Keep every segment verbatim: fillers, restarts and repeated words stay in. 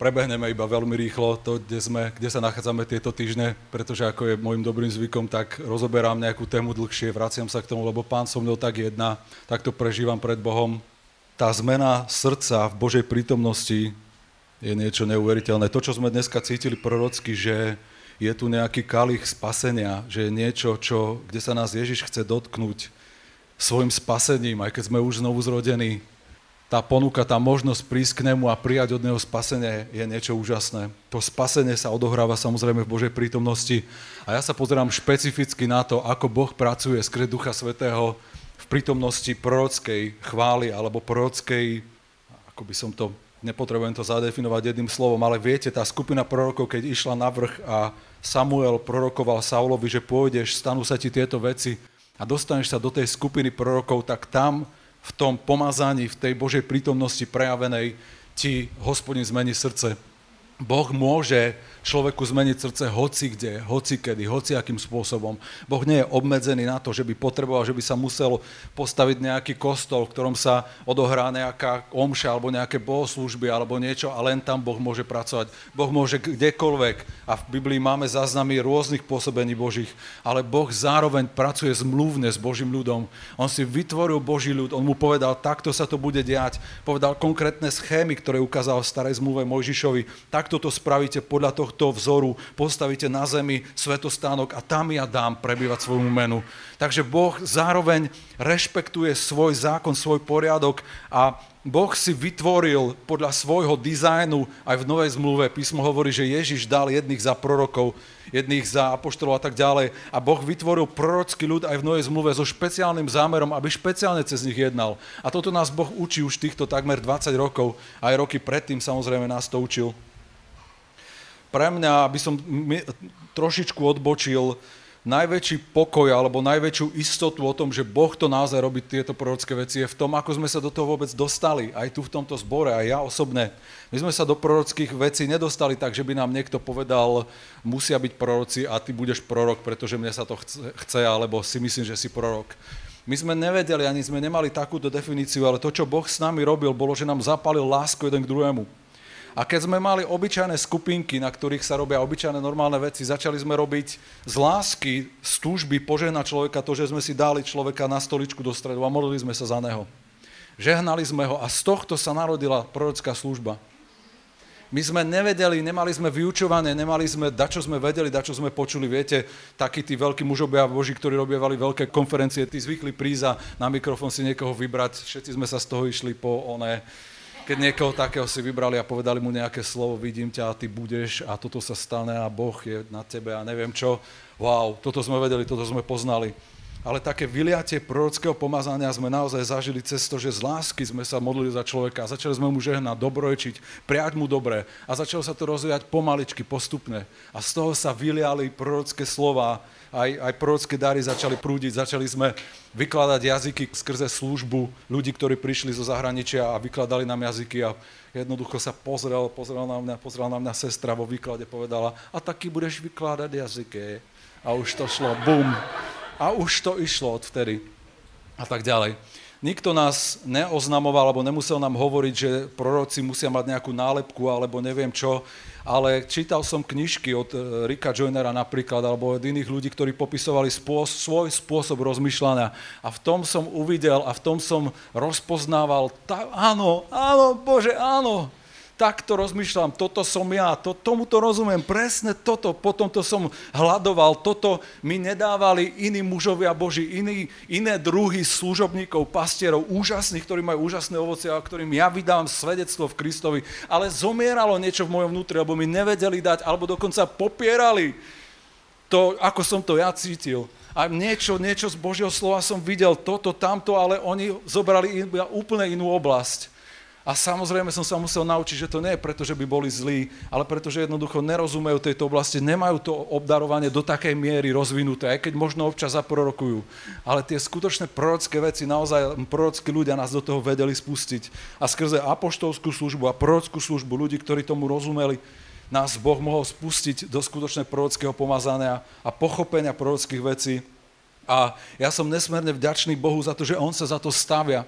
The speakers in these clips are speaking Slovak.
Prebehneme iba veľmi rýchlo to, kde sme, kde sa nachádzame tieto týždne, pretože ako je môjim dobrým zvykom, tak rozoberám nejakú tému dlhšie, vraciam sa k tomu, lebo Pán so mnou tak jedná, tak to prežívam pred Bohom. Tá zmena srdca v Božej prítomnosti je niečo neuveriteľné. To, čo sme dneska cítili prorocky, že je tu nejaký kalich spasenia, že je niečo, čo, kde sa nás Ježiš chce dotknúť svojim spasením, aj keď sme už znovu zrodení. Tá ponuka, tá možnosť prísť k nemu a prijať od neho spasenie je niečo úžasné. To spasenie sa odohráva samozrejme v Božej prítomnosti a ja sa pozerám špecificky na to, ako Boh pracuje skrze Ducha Svätého v prítomnosti prorockej chvály alebo prorockej, ako by som to, nepotrebujem to zadefinovať jedným slovom, ale viete, tá skupina prorokov, keď išla na vrch a Samuel prorokoval Saulovi, že pôjdeš, stanú sa ti tieto veci a dostaneš sa do tej skupiny prorokov, tak tam v tom pomazaní, v tej Božej prítomnosti prejavenej ti Hospodin zmení srdce. Boh môže človeku zmeniť srdce hoci kde, hoci kedy, hoci akým spôsobom. Boh nie je obmedzený na to, že by potreboval, že by sa musel postaviť nejaký kostol, v ktorom sa odohrá nejaká omša alebo nejaké bohoslúžby alebo niečo a len tam Boh môže pracovať. Boh môže kdekoľvek a v Biblii máme záznamy rôznych pôsobení Božích, ale Boh zároveň pracuje zmluvne s Božím ľudom. On si vytvoril Boží ľud, on mu povedal, takto sa to bude diať. Povedal konkrétne schémy, ktoré ukázal v starej zmluve Mojžišovi. Takto to spravíte podľa toho to vzoru, postavíte na zemi svätostánok a tam ja dám prebývať svojmu menu. Takže Boh zároveň rešpektuje svoj zákon, svoj poriadok a Boh si vytvoril podľa svojho dizajnu aj v Novej zmluve. Písmo hovorí, že Ježiš dal jedných za prorokov, jedných za apoštolov a tak ďalej. A Boh vytvoril prorocký ľud aj v Novej zmluve so špeciálnym zámerom, aby špeciálne cez nich jednal. A toto nás Boh učí už týchto takmer dvadsať rokov. Aj roky predtým samozrejme nás to učil. Pre mňa, aby som trošičku odbočil, najväčší pokoj alebo najväčšiu istotu o tom, že Boh to naozaj robí tieto prorocké veci, je v tom, ako sme sa do toho vôbec dostali. Aj tu v tomto zbore, aj ja osobne. My sme sa do prorockých vecí nedostali tak, že by nám niekto povedal, musia byť proroci a ty budeš prorok, pretože mne sa to chce, chce alebo si myslím, že si prorok. My sme nevedeli, ani sme nemali takúto definíciu, ale to, čo Boh s nami robil, bolo, že nám zapálil lásku jeden k druhému. A keď sme mali obyčajné skupinky, na ktorých sa robia obyčajné normálne veci, začali sme robiť z lásky, z túžby požehnať človeka to, že sme si dali človeka na stoličku do stredu a modlili sme sa za neho. Žehnali sme ho a z tohto sa narodila prorocká služba. My sme nevedeli, nemali sme vyučovanie, nemali sme, dačo sme vedeli, dačo sme počuli. Viete, takí tí veľkí mužovia Boží, ktorí robievali veľké konferencie, tí zvykli prísť a na mikrofón si niekoho vybrať. Všetci sme sa z toho išli po oné. Keď niekoho takého si vybrali a povedali mu nejaké slovo, vidím ťa a ty budeš a toto sa stane a Boh je na tebe a neviem čo. Wow, toto sme vedeli, toto sme poznali. Ale také vyliatie prorockého pomazania sme naozaj zažili cez to, že z lásky sme sa modlili za človeka a začali sme mu žehnať, dobrojčiť, prijať mu dobre a začalo sa to rozvíjať pomaličky, postupne. A z toho sa vyliali prorocké slová, aj, aj prorocké dary začali prúdiť, začali sme vykladať jazyky skrze službu ľudí, ktorí prišli zo zahraničia a vykladali nám jazyky a jednoducho sa pozrel, pozrel na mňa, pozrela na mňa sestra vo výklade, povedala, a taky budeš vykladať jazyky. A už to šlo, bum. A už to išlo odvtedy. A tak ďalej. Nikto nás neoznamoval, alebo nemusel nám hovoriť, že proroci musia mať nejakú nálepku, alebo neviem čo, ale čítal som knižky od Ricka Joynera napríklad, alebo od iných ľudí, ktorí popisovali spôsob, svoj spôsob rozmýšľania. A v tom som uvidel a v tom som rozpoznával, tá, áno, áno, Bože, áno, takto rozmýšľam, toto som ja, to, tomuto rozumiem, presne toto, potom to som hľadoval, toto mi nedávali iní mužovia Boží, iní, iné druhy služobníkov, pastierov, úžasných, ktorí majú úžasné ovocie a ktorým ja vydávam svedectvo v Kristovi, ale zomieralo niečo v mojom vnútri, alebo mi nevedeli dať, alebo dokonca popierali to, ako som to ja cítil. A niečo, niečo z Božieho slova som videl, toto, tamto, ale oni zobrali iba úplne inú oblasť. A samozrejme som sa musel naučiť, že to nie je preto, že by boli zlí, ale preto, že jednoducho nerozumejú tejto oblasti, nemajú to obdarovanie do takej miery rozvinuté, aj keď možno občas zaprorokujú. Ale tie skutočné prorocké veci, naozaj prorockí ľudia nás do toho vedeli spustiť. A skrze apoštolskú službu a prorockú službu ľudí, ktorí tomu rozumeli, nás Boh mohol spustiť do skutočne prorockého pomazania a pochopenia prorockých vecí. A ja som nesmierne vďačný Bohu za to, že On sa za to stavia.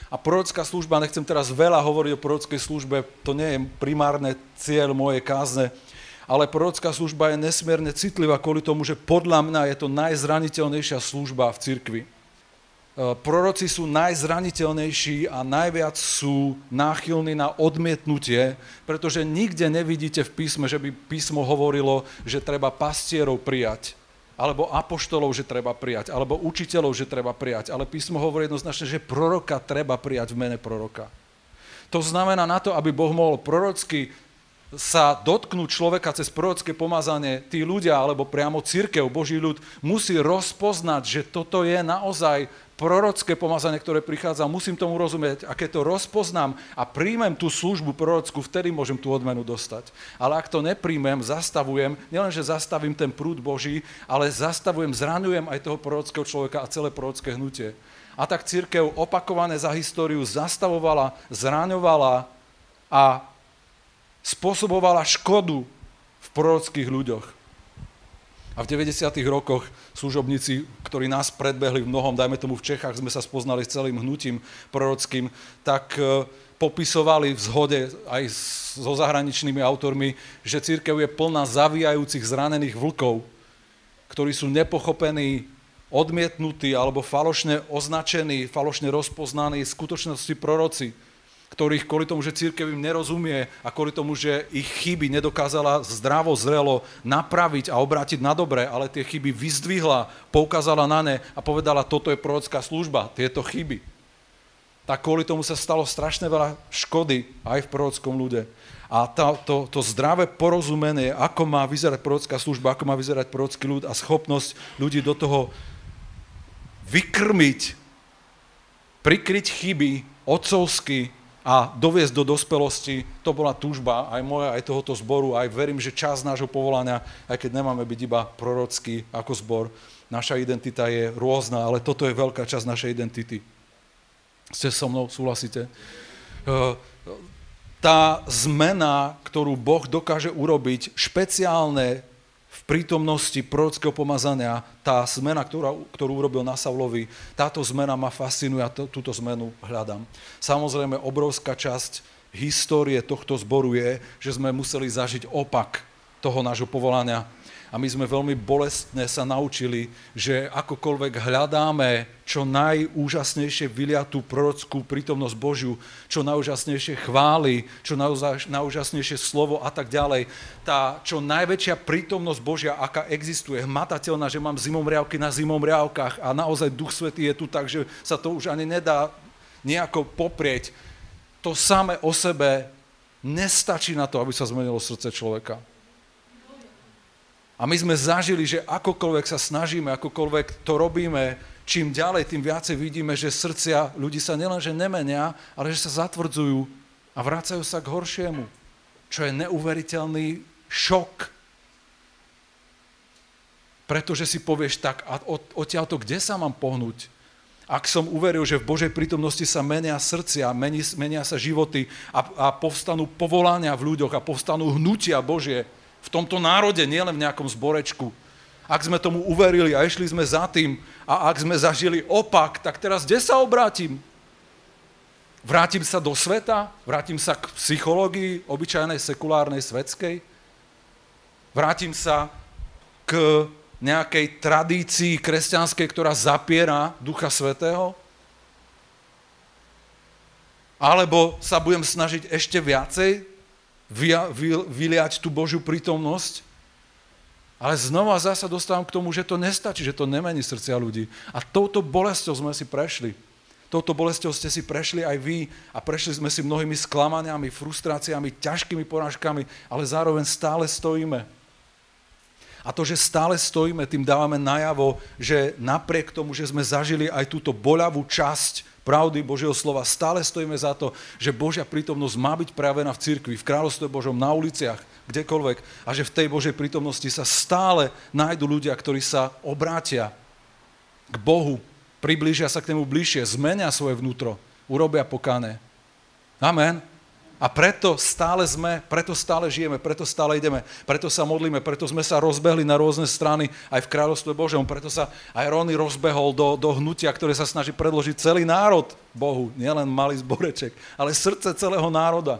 A prorocká služba, nechcem teraz veľa hovoriť o prorockej službe, to nie je primárne cieľ mojej kázne, ale prorocká služba je nesmierne citlivá kvôli tomu, že podľa mňa je to najzraniteľnejšia služba v cirkvi. Proroci sú najzraniteľnejší a najviac sú náchylní na odmietnutie, pretože nikde nevidíte v písme, že by písmo hovorilo, že treba pastierov prijať, alebo apoštolov, že treba prijať, alebo učiteľov, že treba prijať. Ale písmo hovorí jednoznačne, že proroka treba prijať v mene proroka. To znamená na to, aby Boh mohol prorocky sa dotknúť človeka cez prorocké pomazanie, tí ľudia, alebo priamo cirkev, Boží ľud, musí rozpoznať, že toto je naozaj prorocké pomazanie, ktoré prichádza, musím tomu rozumieť. A keď to rozpoznám a príjmem tú službu prorockú, vtedy môžem tú odmenu dostať. Ale ak to nepríjmem, zastavujem, nielenže zastavím ten prúd Boží, ale zastavujem, zraňujem aj toho prorockého človeka a celé prorocké hnutie. A tak cirkev opakované za históriu zastavovala, zraňovala a spôsobovala škodu v prorockých ľuďoch. A v deväťdesiatych rokoch služobníci, ktorí nás predbehli v mnohom, dajme tomu v Čechách, sme sa spoznali s celým hnutím prorockým, tak popisovali v zhode aj so zahraničnými autormi, že cirkev je plná zavíjajúcich zranených vlkov, ktorí sú nepochopení, odmietnutí alebo falošne označení, falošne rozpoznaní v skutočnosti proroci, ktorých kvôli tomu, že cirkev im nerozumie a kvôli tomu, že ich chyby nedokázala zdravo, zrelo napraviť a obrátiť na dobré, ale tie chyby vyzdvihla, poukázala na ne a povedala, toto je prorocká služba, tieto chyby. Tak kvôli tomu sa stalo strašne veľa škody aj v prorockom ľude. A to, to, to zdravé porozumenie, ako má vyzerať prorocká služba, ako má vyzerať prorocký ľud a schopnosť ľudí do toho vykrmiť, prikryť chyby otcovsky, a doviesť do dospelosti, to bola túžba aj moja, aj tohoto zboru, aj verím, že časť nášho povolania, aj keď nemáme byť iba prorocký ako zbor, naša identita je rôzna, ale toto je veľká časť našej identity. Ste so mnou, súhlasíte? Tá zmena, ktorú Boh dokáže urobiť, špeciálne v prítomnosti prorockého pomazania, tá zmena, ktorá, ktorú urobil na Saulovi, táto zmena ma fascinuje a to, túto zmenu hľadám. Samozrejme, obrovská časť histórie tohto zboru je, že sme museli zažiť opak toho nášho povolania. A my sme veľmi bolestne sa naučili, že akokoľvek hľadáme čo najúžasnejšie vyliatú prorockú prítomnosť Božiu, čo najúžasnejšie chvály, čo najúžasnejšie slovo a tak ďalej, tá čo najväčšia prítomnosť Božia, aká existuje, hmatateľná, že mám zimomriavky na zimomriavkách a naozaj Duch Svätý je tu tak, že sa to už ani nedá nejako poprieť. To samé o sebe nestačí na to, aby sa zmenilo srdce človeka. A my sme zažili, že akokoľvek sa snažíme, akokoľvek to robíme, čím ďalej, tým viacej vidíme, že srdcia ľudí sa nielenže nemenia, ale že sa zatvrdzujú a vracajú sa k horšiemu, čo je neuveriteľný šok. Pretože si povieš tak, a odtiaľto, kde sa mám pohnúť? Ak som uveril, že v Božej prítomnosti sa menia srdcia, menia, menia sa životy a, a povstanú povolania v ľuďoch a povstanú hnutia Božie, v tomto národe, nielen v nejakom zborečku. Ak sme tomu uverili a išli sme za tým a ak sme zažili opak, tak teraz kde sa obrátim? Vrátim sa do sveta? Vrátim sa k psychológii, obyčajnej, sekulárnej, svetskej? Vrátim sa k nejakej tradícii kresťanskej, ktorá zapiera Ducha Svätého? Alebo sa budem snažiť ešte viacej vyliať tú Božiu prítomnosť, ale znova zasa dostávam k tomu, že to nestačí, že to nemení srdcia ľudí. A touto bolesťou sme si prešli. Touto bolesťou ste si prešli aj vy a prešli sme si mnohými sklamaniami, frustráciami, ťažkými porážkami, ale zároveň stále stojíme. A to, že stále stojíme, tým dávame najavo, že napriek tomu, že sme zažili aj túto boľavú časť pravdy Božieho slova, stále stojíme za to, že Božia prítomnosť má byť prejavená v cirkvi, v kráľovstve Božom, na uliciach, kdekoľvek a že v tej Božej prítomnosti sa stále nájdu ľudia, ktorí sa obrátia k Bohu, priblížia sa k nemu bližšie, zmenia svoje vnútro, urobia pokánie. Amen. A preto stále sme, preto stále žijeme, preto stále ideme, preto sa modlíme, preto sme sa rozbehli na rôzne strany aj v kráľovstve Božom, preto sa aj Rony rozbehol do, do hnutia, ktoré sa snaží predložiť celý národ Bohu, nielen malý zboreček, ale srdce celého národa.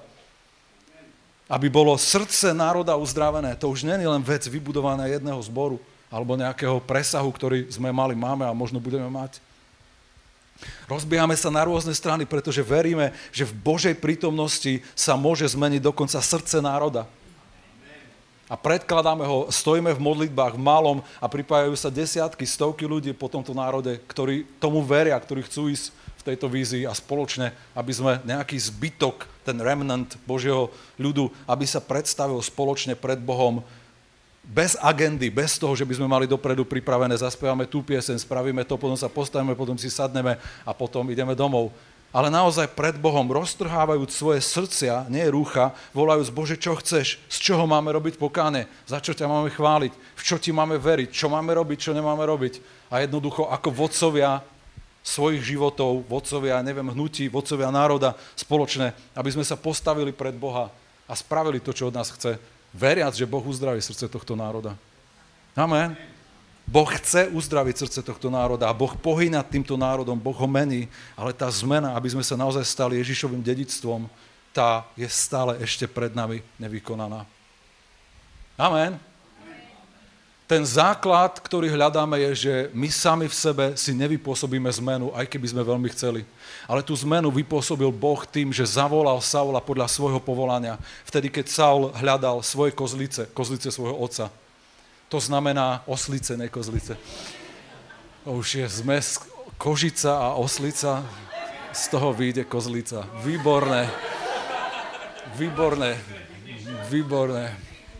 Aby bolo srdce národa uzdravené. To už nie je len vec vybudovaná jedného zboru alebo nejakého presahu, ktorý sme mali, máme a možno budeme mať. Rozbiehame sa na rôzne strany, pretože veríme, že v Božej prítomnosti sa môže zmeniť dokonca srdce národa. A predkladáme ho, stojíme v modlitbách v malom a pripájajú sa desiatky, stovky ľudí po tomto národe, ktorí tomu veria, ktorí chcú ísť v tejto vízii a spoločne, aby sme nejaký zbytok, ten remnant Božieho ľudu, aby sa predstavil spoločne pred Bohom bez agendy, bez toho, že by sme mali dopredu pripravené, zaspievame tú pieseň, spravíme to, potom sa postavíme, potom si sadneme a potom ideme domov. Ale naozaj pred Bohom, roztrhávajúc svoje srdcia, nie rúcha, volajúc, Bože, čo chceš, z čoho máme robiť pokáne, za čo ťa máme chváliť, v čo ti máme veriť, čo máme robiť, čo nemáme robiť. A jednoducho ako vodcovia svojich životov, vodcovia, neviem, hnutí, vodcovia národa spoločne, aby sme sa postavili pred Boha a spravili to, čo od nás chce, veriac, že Boh uzdraví srdce tohto národa. Amen. Boh chce uzdraviť srdce tohto národa a Boh pohýna týmto národom, Boh ho mení, ale tá zmena, aby sme sa naozaj stali Ježišovým dedičstvom, tá je stále ešte pred nami nevykonaná. Amen. Ten základ, ktorý hľadáme, je, že my sami v sebe si nevypôsobíme zmenu, aj keby sme veľmi chceli. Ale tú zmenu vypôsobil Boh tým, že zavolal Saula podľa svojho povolania. Vtedy, keď Saul hľadal svoje kozlice, kozlice svojho otca. To znamená oslice, ne kozlice. To už je zmes kožica a oslica, z toho vyjde kozlica. Výborné. Výborné. Výborné.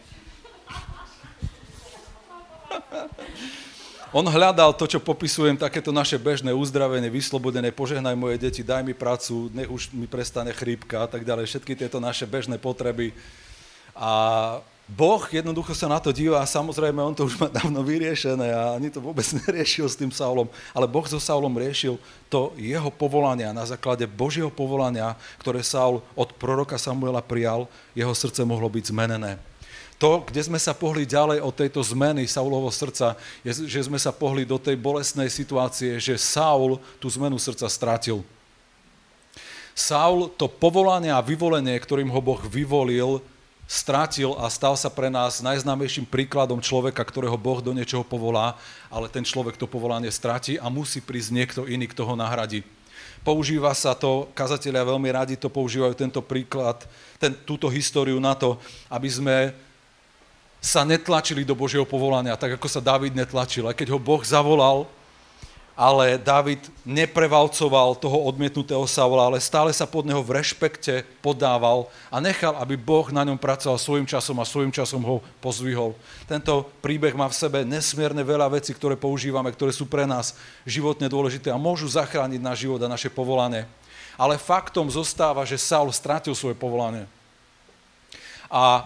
On hľadal to, čo popisujem, takéto naše bežné uzdravenie, vyslobodené, požehnaj moje deti, daj mi prácu, nech už mi prestane chrípka a tak ďalej, všetky tieto naše bežné potreby. A Boh jednoducho sa na to díva a samozrejme on to už má dávno vyriešené a ani to vôbec neriešil s tým Saulom, ale Boh so Saulom riešil to jeho povolania, na základe Božieho povolania, ktoré Saul od proroka Samuela prijal, jeho srdce mohlo byť zmenené. To, kde sme sa pohli ďalej od tejto zmeny Saulovho srdca, je, že sme sa pohli do tej bolestnej situácie, že Saul tú zmenu srdca strátil. Saul to povolanie a vyvolenie, ktorým ho Boh vyvolil, strátil a stal sa pre nás najznámejším príkladom človeka, ktorého Boh do niečoho povolá, ale ten človek to povolanie stratí a musí prísť niekto iný, kto ho nahradí. Používa sa to, kazatelia veľmi radi to používajú, tento príklad, ten, túto históriu na to, aby sme sa netlačili do Božieho povolania, tak ako sa Dávid netlačil. Aj keď ho Boh zavolal, ale Dávid neprevalcoval toho odmietnutého Saula, ale stále sa pod neho v rešpekte podával a nechal, aby Boh na ňom pracoval svojím časom a svojím časom ho pozdvihol. Tento príbeh má v sebe nesmierne veľa vecí, ktoré používame, ktoré sú pre nás životne dôležité a môžu zachrániť náš život a naše povolanie. Ale faktom zostáva, že Saul stratil svoje povolanie. A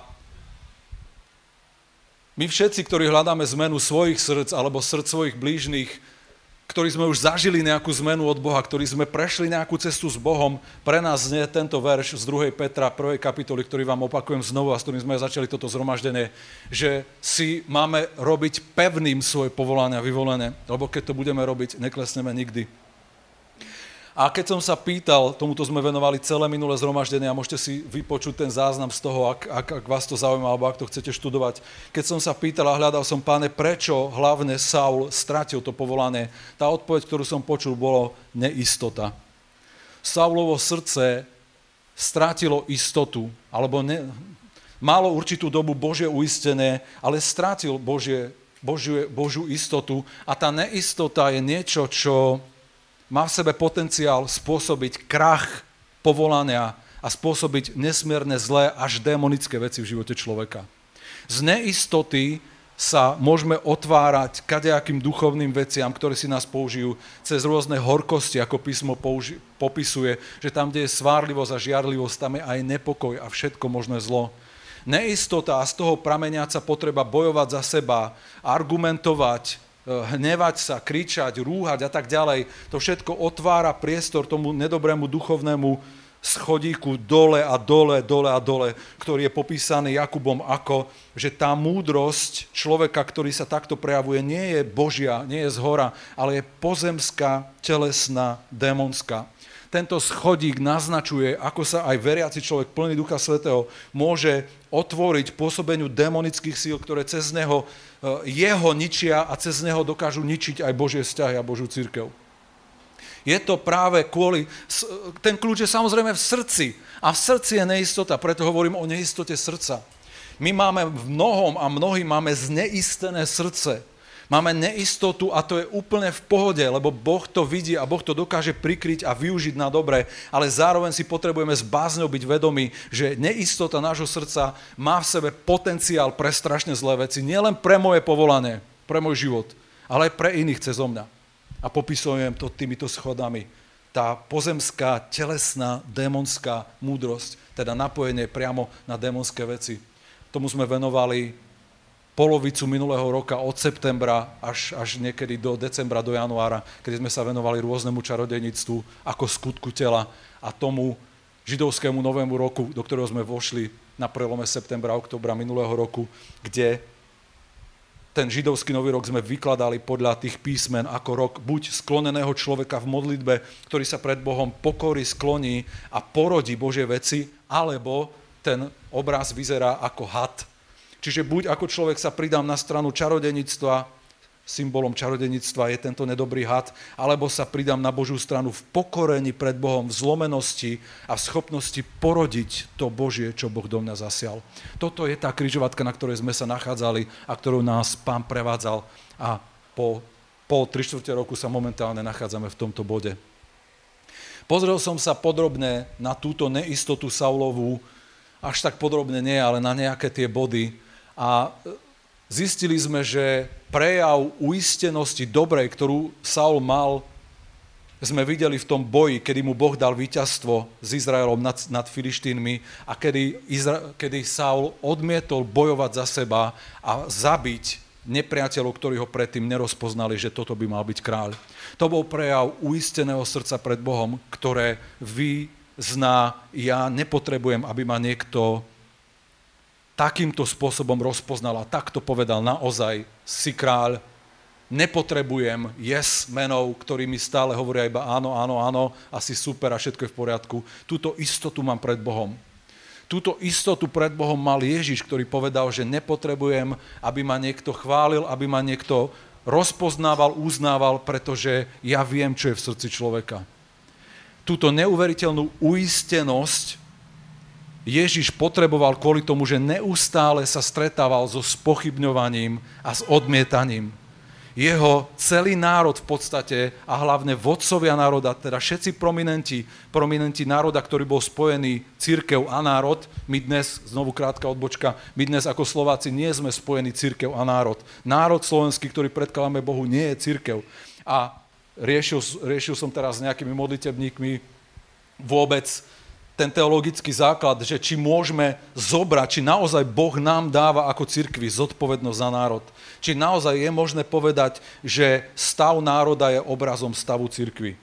my všetci, ktorí hľadáme zmenu svojich srdc alebo srdc svojich blížnych, ktorí sme už zažili nejakú zmenu od Boha, ktorí sme prešli nejakú cestu s Bohom, pre nás znie tento verš z druhej Petra, prvej kapitoly, ktorý vám opakujem znovu a s ktorým sme začali toto zhromaždenie, že si máme robiť pevným svoje povolania vyvolené, lebo keď to budeme robiť, neklesneme nikdy. A keď som sa pýtal, tomuto sme venovali celé minulé zhromaždenie a môžete si vypočuť ten záznam z toho, ak, ak, ak vás to zaujíma, alebo ak to chcete študovať. Keď som sa pýtal a hľadal som, Páne, prečo hlavne Saul stratil to povolanie, tá odpoveď, ktorú som počul, bolo neistota. Saulovo srdce stratilo istotu, alebo ne, malo určitú dobu Božie uistenie, ale strátil Božie, Božiu, Božiu istotu a tá neistota je niečo, čo má v sebe potenciál spôsobiť krach povolania a spôsobiť nesmierne zlé až démonické veci v živote človeka. Z neistoty sa môžeme otvárať kadejakým duchovným veciam, ktoré si nás použijú cez rôzne horkosti, ako písmo použi- popisuje, že tam, kde je svárlivosť a žiarlivosť, tam je aj nepokoj a všetko možné zlo. Neistota a z toho prameniaca potreba bojovať za seba, argumentovať, hnevať sa, kričať, rúhať a tak ďalej. To všetko otvára priestor tomu nedobrému duchovnému schodíku dole a dole, dole a dole, ktorý je popísaný Jakubom ako, že tá múdrosť človeka, ktorý sa takto prejavuje, nie je Božia, nie je zhora, ale je pozemská, telesná, démonská. Tento schodík naznačuje, ako sa aj veriaci človek plný Ducha Svätého môže otvoriť pôsobeniu démonických síl, ktoré cez neho jeho ničia a cez neho dokážu ničiť aj Božie vzťahy a Božiu cirkev. Je to práve kvôli, ten kľúč je samozrejme v srdci a v srdci je neistota, preto hovorím o neistote srdca. My máme v mnohom a mnohí máme zneistené srdce. Máme neistotu a to je úplne v pohode, lebo Boh to vidí a Boh to dokáže prikryť a využiť na dobre, ale zároveň si potrebujeme s bázňou byť vedomí, že neistota nášho srdca má v sebe potenciál pre strašne zlé veci. Nielen pre moje povolanie, pre môj život, ale aj pre iných cez mňa. A popisujem to týmito schodami. Tá pozemská, telesná, démonská múdrosť, teda napojenie priamo na démonské veci. Tomu sme venovali polovicu minulého roka od septembra až, až niekedy do decembra, do januára, kedy sme sa venovali rôznemu čarodejníctvu ako skutku tela a tomu židovskému novému roku, do ktorého sme vošli na prelome septembra a októbra minulého roku, kde ten židovský nový rok sme vykladali podľa tých písmen ako rok buď skloneného človeka v modlitbe, ktorý sa pred Bohom pokorí, skloní a porodí Božie veci, alebo ten obraz vyzerá ako had. Čiže buď ako človek sa pridám na stranu čarodeníctva, symbolom čarodeníctva je tento nedobrý had, alebo sa pridám na Božiu stranu v pokorení pred Bohom, v zlomenosti a v schopnosti porodiť to Božie, čo Boh do mňa zasial. Toto je tá križovatka, na ktorej sme sa nachádzali a ktorou nás Pán prevádzal a po pol, tri štvrte roku sa momentálne nachádzame v tomto bode. Pozrel som sa podrobne na túto neistotu Saulovú, až tak podrobne nie, ale na nejaké tie body. A zistili sme, že prejav uistenosti dobrej, ktorú Saul mal, sme videli v tom boji, kedy mu Boh dal víťazstvo s Izraelom nad, nad Filištínmi a kedy, Izra- kedy Saul odmietol bojovať za seba a zabiť nepriateľov, ktorí ho predtým nerozpoznali, že toto by mal byť kráľ. To bol prejav uisteného srdca pred Bohom, ktoré vyzná, ja nepotrebujem, aby ma niekto takýmto spôsobom rozpoznal a takto povedal, naozaj si kráľ, nepotrebujem yes menov, ktorí mi stále hovoria iba áno, áno, áno, asi super a všetko je v poriadku. Túto istotu mám pred Bohom. Túto istotu pred Bohom mal Ježiš, ktorý povedal, že nepotrebujem, aby ma niekto chválil, aby ma niekto rozpoznával, uznával, pretože ja viem, čo je v srdci človeka. Túto neuveriteľnú uistenosť Ježiš potreboval kvôli tomu, že neustále sa stretával so spochybňovaním a s odmietaním. Jeho celý národ v podstate a hlavne vodcovia národa, teda všetci prominenti, prominenti národa, ktorý bol spojený cirkev a národ, my dnes, znovu krátka odbočka, my dnes ako Slováci nie sme spojení cirkev a národ. Národ slovenský, ktorý predkladáme Bohu, nie je cirkev. A riešil, riešil som teraz s nejakými modlitebníkmi vôbec ten teologický základ, že či môžeme zobrať, či naozaj Boh nám dáva ako cirkvi zodpovednosť za národ. Či naozaj je možné povedať, že stav národa je obrazom stavu cirkvi.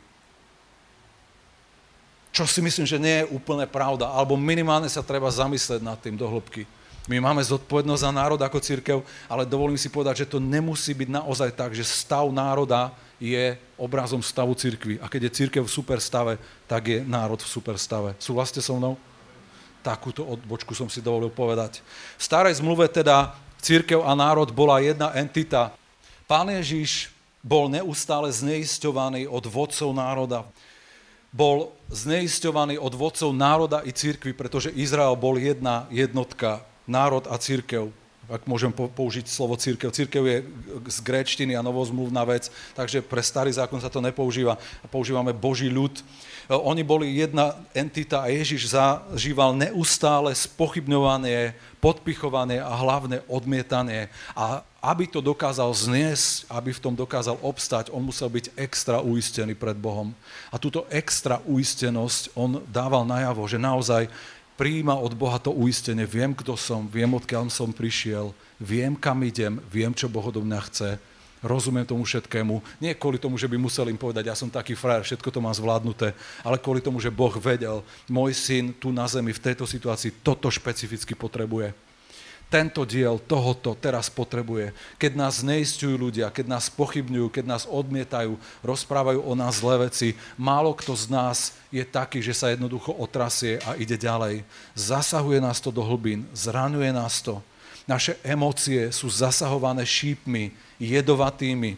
Čo si myslím, že nie je úplne pravda, alebo minimálne sa treba zamyslieť nad tým do hĺbky. My máme zodpovednosť za národ ako cirkev, ale dovolím si povedať, že to nemusí byť naozaj tak, že stav národa je obrazom stavu cirkvi. A keď je cirkev v superstave, tak je národ v superstave. Súhlasíte so mnou? Takúto odbočku som si dovolil povedať. V starej zmluve teda cirkev a národ bola jedna entita. Pán Ježiš bol neustále zneisťovaný od vodcov národa. Bol zneisťovaný od vodcov národa i cirkvi, pretože Izrael bol jedna jednotka, národ a cirkev. Ak môžem použiť slovo cirkev. Cirkev je z gréčtiny a novozmluvná vec, takže pre starý zákon sa to nepoužíva. Používame Boží ľud. Oni boli jedna entita a Ježiš zažíval neustále spochybňovanie, podpichovanie a hlavne odmietanie. A aby to dokázal zniesť, aby v tom dokázal obstať, on musel byť extra uistený pred Bohom. A túto extra uistenosť on dával najavo, že naozaj prijíma od Boha to uistenie, viem, kto som, viem, odkiaľ som prišiel, viem, kam idem, viem, čo Boh odo mňa chce rozumiem tomu všetkému. Nie kvôli tomu, že by musel im povedať, ja som taký frajer, všetko to mám zvládnuté, ale kvôli tomu, že Boh vedel, môj syn tu na zemi v tejto situácii toto špecificky potrebuje. Tento diel tohoto teraz potrebuje. Keď nás zneistujú ľudia, keď nás pochybňujú, keď nás odmietajú, rozprávajú o nás zlé veci, málo kto z nás je taký, že sa jednoducho otrasie a ide ďalej. Zasahuje nás to do hlbín, zraňuje nás to. Naše emócie sú zasahované šípmi, jedovatými.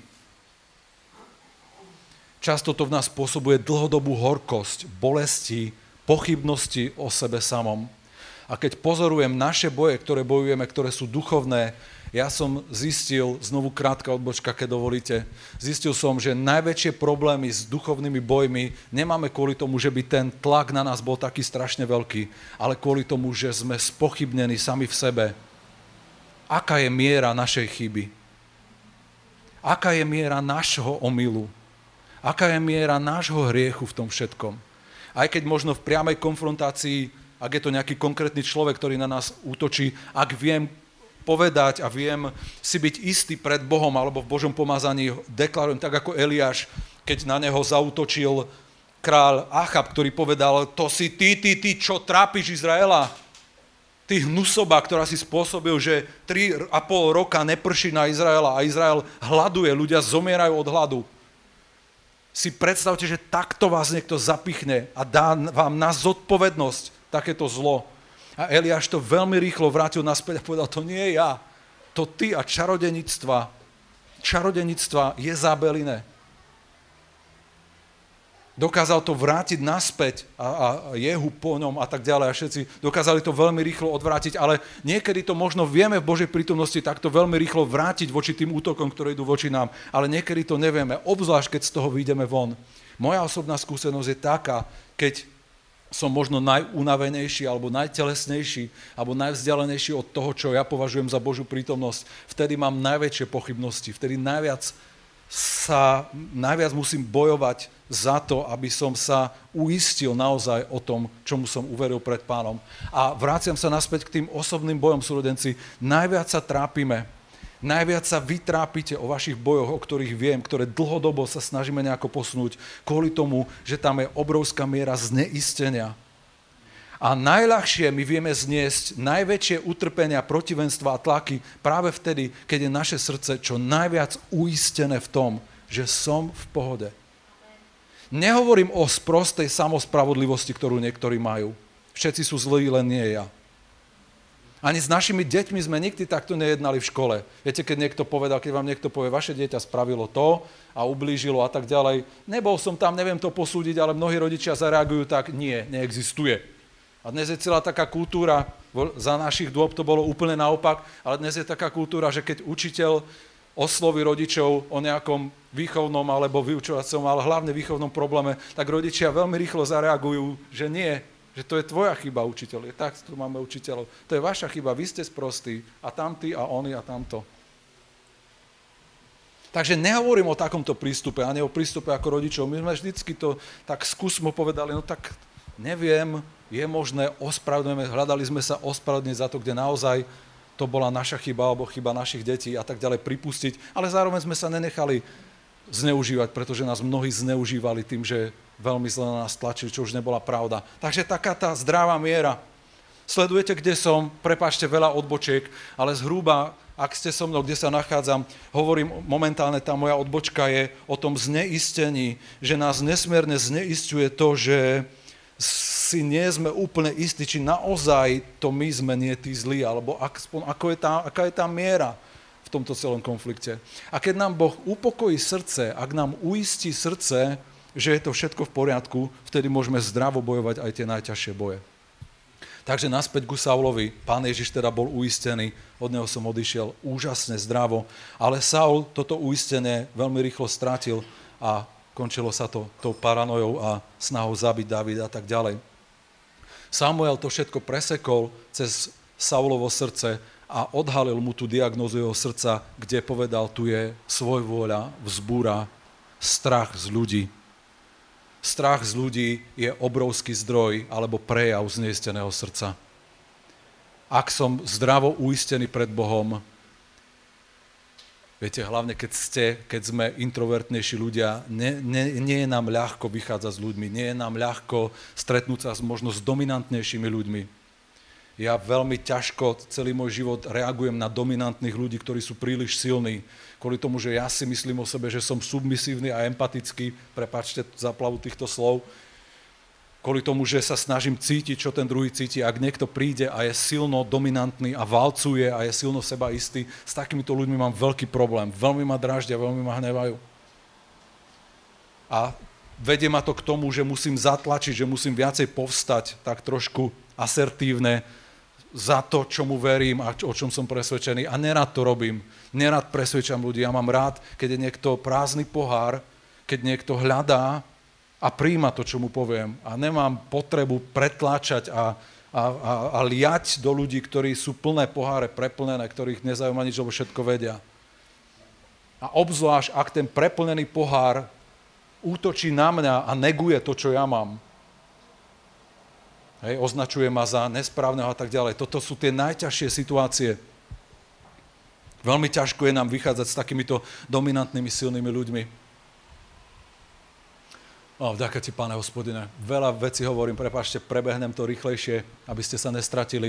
Často to v nás spôsobuje dlhodobú horkosť, bolesti, pochybnosti o sebe samom. A keď pozorujem naše boje, ktoré bojujeme, ktoré sú duchovné, ja som zistil, znovu krátka odbočka, keď dovolíte, zistil som, že najväčšie problémy s duchovnými bojmi nemáme kvôli tomu, že by ten tlak na nás bol taký strašne veľký, ale kvôli tomu, že sme spochybnení sami v sebe. Aká je miera našej chyby? Aká je miera nášho omylu? Aká je miera nášho hriechu v tom všetkom? Aj keď možno v priamej konfrontácii, ak je to nejaký konkrétny človek, ktorý na nás útočí, ak viem povedať a viem si byť istý pred Bohom alebo v Božom pomazaní, deklarujem tak ako Eliáš, keď na neho zaútočil kráľ Achab, ktorý povedal, to si ty, ty, ty, čo trápiš Izraela? Ty hnusoba, ktorá si spôsobil, že tri a pol roka neprší na Izraela a Izrael hladuje, ľudia zomierajú od hladu. Si predstavte, že takto vás niekto zapichne a dá vám na zodpovednosť takéto zlo. A Eliáš to veľmi rýchlo vrátil naspäť a povedal, to nie je ja, to ty a čarodenictva, čarodenictva Jezabeliné. Dokázal to vrátiť naspäť a, a Jehu po ňom a tak ďalej a všetci dokázali to veľmi rýchlo odvrátiť, ale niekedy to možno vieme v Božej prítomnosti takto veľmi rýchlo vrátiť voči tým útokom, ktoré idú voči nám, ale niekedy to nevieme, obzvlášť keď z toho vyjdeme von. Moja osobná skúsenosť je taká, keď som možno najunavenejší alebo najtelesnejší alebo najvzdialenejší od toho, čo ja považujem za Božiu prítomnosť, vtedy mám najväčšie pochybnosti, vtedy najviac sa najviac musím bojovať za to, aby som sa uistil naozaj o tom, čomu som uveril pred Pánom. A vraciam sa naspäť k tým osobným bojom, súrodenci. Najviac sa trápime, najviac sa vy trápite o vašich bojoch, o ktorých viem, ktoré dlhodobo sa snažíme nejako posunúť, kvôli tomu, že tam je obrovská miera zneistenia. A najľahšie my vieme zniesť najväčšie utrpenia, protivenstva a tlaky práve vtedy, keď je naše srdce čo najviac uistené v tom, že som v pohode. Nehovorím o sprostej samospravodlivosti, ktorú niektorí majú. Všetci sú zlí, len nie ja. Ani s našimi deťmi sme nikdy takto nejednali v škole. Viete, keď niekto povedal, keď vám niekto povie, vaše dieťa spravilo to a ublížilo a tak ďalej. Nebol som tam, neviem to posúdiť, ale mnohí rodičia zareagujú tak, nie, neexistuje. A dnes je celá taká kultúra, za našich dôb to bolo úplne naopak, ale dnes je taká kultúra, že keď učiteľ osloví rodičov o nejakom výchovnom alebo vyučovacom, ale hlavne výchovnom probléme, tak rodičia veľmi rýchlo zareagujú, že nie, že to je tvoja chyba, učiteľ. Je tak, tu máme učiteľov. To je vaša chyba, vy ste sprostí a tamtí a oni a tamto. Takže nehovorím o takomto prístupe, ani o prístupe ako rodičov. My sme vždycky to tak skúsmo povedali, no tak neviem, je možné, ospravedlňujeme, hľadali sme sa ospravedlniť za to, kde naozaj to bola naša chyba alebo chyba našich detí a tak ďalej pripustiť, ale zároveň sme sa nenechali zneužívať, pretože nás mnohí zneužívali tým, že veľmi zle na nás tlačili, čo už nebola pravda. Takže taká tá zdravá miera. Sledujete, kde som, prepáčte, veľa odbočiek, ale zhruba, ak ste so mnou, kde sa nachádzam, hovorím momentálne, tá moja odbočka je o tom zneistení, že nás nesmierne zneisťuje to, že si nie sme úplne istí, či naozaj to my sme nie tí zlí, alebo ako je tá, aká je tá miera v tomto celom konflikte. A keď nám Boh upokojí srdce, ak nám uistí srdce, že je to všetko v poriadku, vtedy môžeme zdravo bojovať aj tie najťažšie boje. Takže naspäť ku Saulovi. Pán Ježiš teda bol uistený, od neho som odišiel úžasne zdravo, ale Saul toto uistenie veľmi rýchlo stratil a končilo sa to tou paranojou a snahou zabiť Davida a tak ďalej. Samuel to všetko presekol cez Saulovo srdce a odhalil mu tú diagnózu jeho srdca, kde povedal, tu je svojvôľa, vzbúra, strach z ľudí. Strach z ľudí je obrovský zdroj alebo prejav zneisteného srdca. Ak som zdravo uistený pred Bohom, Viete, hlavne keď, ste, keď sme introvertnejší ľudia, nie, nie, nie je nám ľahko vychádzať s ľuďmi, nie je nám ľahko stretnúť sa možno s dominantnejšími ľuďmi. Ja veľmi ťažko celý môj život reagujem na dominantných ľudí, ktorí sú príliš silní, kvôli tomu, že ja si myslím o sebe, že som submisívny a empatický, prepáčte záplavu týchto slov, kvôli tomu, že sa snažím cítiť, čo ten druhý cíti. Ak niekto príde a je silno dominantný a valcuje a je silno sebaistý, s takýmito ľuďmi mám veľký problém. Veľmi ma dráždia, veľmi ma hnevajú. A vedie ma to k tomu, že musím zatlačiť, že musím viacej povstať, tak trošku asertívne, za to, čomu verím a o čom som presvedčený. A nerad to robím. Nerad presvedčam ľudí. Ja mám rád, keď je niekto prázdny pohár, keď niekto hľadá a prijíma to, čo mu poviem. A nemám potrebu pretláčať a, a, a, a liať do ľudí, ktorí sú plné poháre, preplnené, ktorých nezaujíma nič, lebo všetko vedia. A obzvlášť, ak ten preplnený pohár útočí na mňa a neguje to, čo ja mám. Hej, označuje ma za nesprávneho a tak ďalej. Toto sú tie najťažšie situácie. Veľmi ťažko je nám vychádzať s takýmito dominantnými, silnými ľuďmi. O, vďaka ti, Pane Hospodine. Veľa vecí hovorím, prepáčte, prebehnem to rýchlejšie, aby ste sa nestratili.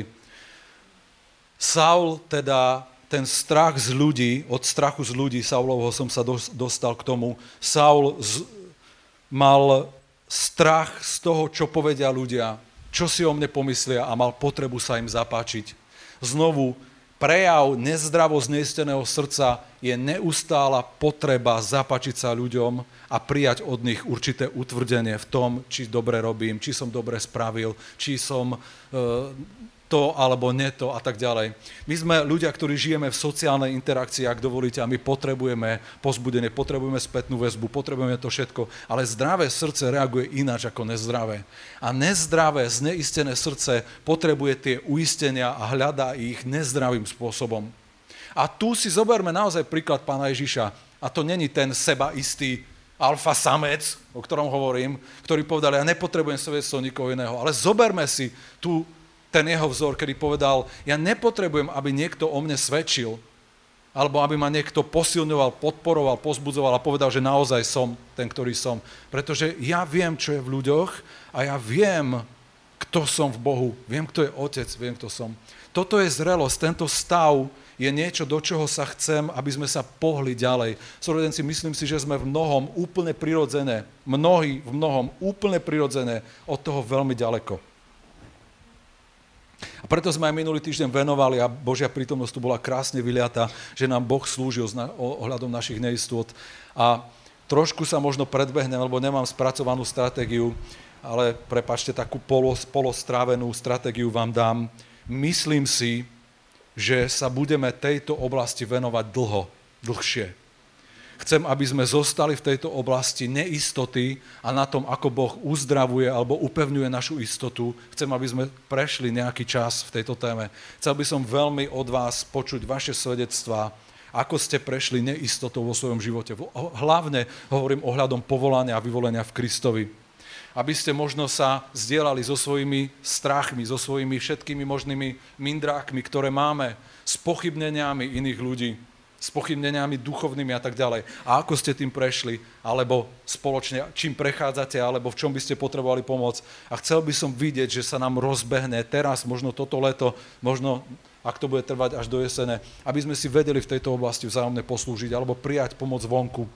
Saul, teda ten strach z ľudí, od strachu z ľudí, Saulovho som sa dostal k tomu. Saul z, mal strach z toho, čo povedia ľudia, čo si o mne pomyslia a mal potrebu sa im zapáčiť. Znovu, prejav nezdravo zneisteného srdca je neustála potreba zapáčiť sa ľuďom a prijať od nich určité utvrdenie v tom, či dobre robím, či som dobre spravil, či som e, to alebo nie to a tak ďalej. My sme ľudia, ktorí žijeme v sociálnej interakcii, ak dovolíte, a my potrebujeme pozbudenie, potrebujeme spätnú väzbu, potrebujeme to všetko, ale zdravé srdce reaguje ináč ako nezdravé. A nezdravé, zneistené srdce potrebuje tie uistenia a hľadá ich nezdravým spôsobom. A tu si zoberme naozaj príklad Pána Ježiša. A to není ten sebaistý alfa samec, o ktorom hovorím, ktorý povedal, ja nepotrebujem svedectvo nikoho iného, ale zoberme si tu ten jeho vzor, kedy povedal, ja nepotrebujem, aby niekto o mne svedčil, alebo aby ma niekto posilňoval, podporoval, pozbudzoval a povedal, že naozaj som ten, ktorý som. Pretože ja viem, čo je v ľuďoch a ja viem, kto som v Bohu. Viem, kto je Otec, viem, kto som. Toto je zrelosť, tento stav je niečo, do čoho sa chcem, aby sme sa pohli ďalej. Súrodenci, myslím si, že sme v mnohom úplne prirodzené, mnohí v mnohom úplne prirodzené, od toho veľmi ďaleko. A preto sme aj minulý týždeň venovali a Božia prítomnosť tu bola krásne vyliata, že nám Boh slúžil ohľadom našich neistôt. A trošku sa možno predbehnem, lebo nemám spracovanú stratégiu, ale prepáčte, takú polos, polostrávenú stratégiu vám dám. Myslím si, že sa budeme tejto oblasti venovať dlho, dlhšie. Chcem, aby sme zostali v tejto oblasti neistoty a na tom, ako Boh uzdravuje alebo upevňuje našu istotu. Chcem, aby sme prešli nejaký čas v tejto téme. Chcel by som veľmi od vás počuť vaše svedectvá, ako ste prešli neistotou vo svojom živote. Hlavne hovorím ohľadom povolania a vyvolenia v Kristovi. Aby ste možno sa zdieľali so svojimi strachmi, so svojimi všetkými možnými mindrákmi, ktoré máme, s pochybneniami iných ľudí, s pochybneniami duchovnými a tak ďalej. A ako ste tým prešli, alebo spoločne, čím prechádzate, alebo v čom by ste potrebovali pomôcť. A chcel by som vidieť, že sa nám rozbehne teraz, možno toto leto, možno, ak to bude trvať až do jesene, aby sme si vedeli v tejto oblasti vzájomne poslúžiť, alebo prijať pomoc vonku.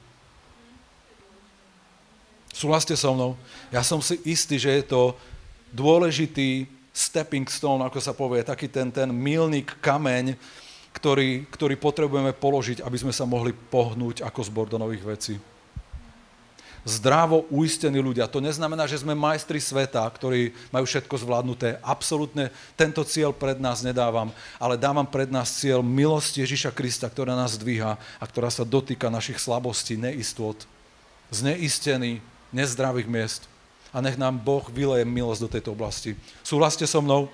Súhlasíte so mnou? Ja som si istý, že je to dôležitý stepping stone, ako sa povie, taký ten, ten milník, kameň, Ktorý, ktorý potrebujeme položiť, aby sme sa mohli pohnúť ako zbor do nových vecí. Zdravo uistení ľudia. To neznamená, že sme majstri sveta, ktorí majú všetko zvládnuté. Absolútne tento cieľ pred nás nedávam, ale dávam pred nás cieľ milosti Ježiša Krista, ktorá nás dvíha a ktorá sa dotýka našich slabostí, neistôt, zneistený, nezdravých miest. A nech nám Boh vyleje milosť do tejto oblasti. Súhlasíte so mnou?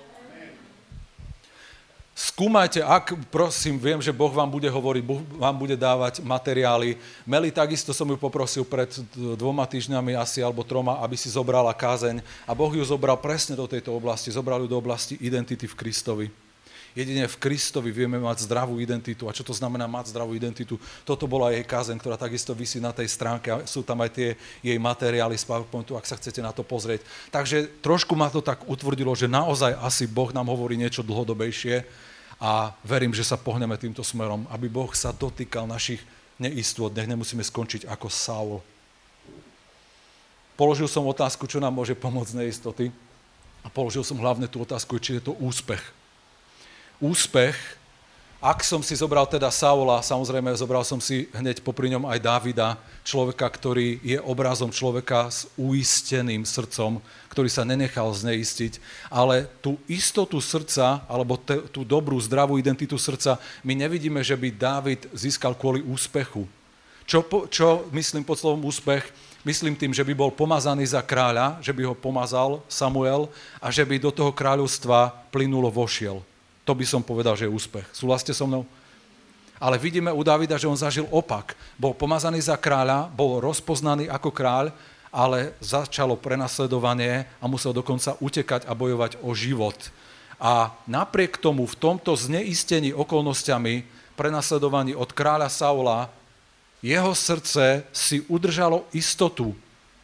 Skúmajte, ak, prosím, viem, že Boh vám bude hovoriť, Boh vám bude dávať materiály. Meli, takisto som ju poprosil pred dvoma týždňami asi, alebo troma, aby si zobrala kázeň. A Boh ju zobral presne do tejto oblasti, zobral ju do oblasti identity v Kristovi. Jedine v Kristovi vieme mať zdravú identitu. A čo to znamená mať zdravú identitu? Toto bola jej kázeň, ktorá takisto visí na tej stránke. A sú tam aj tie jej materiály z PowerPointu, ak sa chcete na to pozrieť. Takže trošku ma to tak utvrdilo, že naozaj asi Boh nám hovorí niečo dlhodobejšie a verím, že sa pohneme týmto smerom, aby Boh sa dotýkal našich neistôt. Nech nemusíme skončiť ako Saul. Položil som otázku, čo nám môže pomôcť z neistoty. A položil som hlavne tú otázku, či je to úspech. Úspech, ak som si zobral teda Saula, samozrejme zobral som si hneď popri ňom aj Dávida, človeka, ktorý je obrazom človeka s uisteným srdcom, ktorý sa nenechal zneistiť, ale tú istotu srdca, alebo te, tú dobrú, zdravú identitu srdca, my nevidíme, že by Dávid získal kvôli úspechu. Čo, čo myslím pod slovom úspech? Myslím tým, že by bol pomazaný za kráľa, že by ho pomazal Samuel a že by do toho kráľovstva plynulo vošiel. To by som povedal, že je úspech. Súhlasíte so mnou? Ale vidíme u Davida, že on zažil opak. Bol pomazaný za kráľa, bol rozpoznaný ako kráľ, ale začalo prenasledovanie a musel dokonca utekať a bojovať o život. A napriek tomu v tomto zneistení okolnostiami, prenasledovaní od kráľa Saula, jeho srdce si udržalo istotu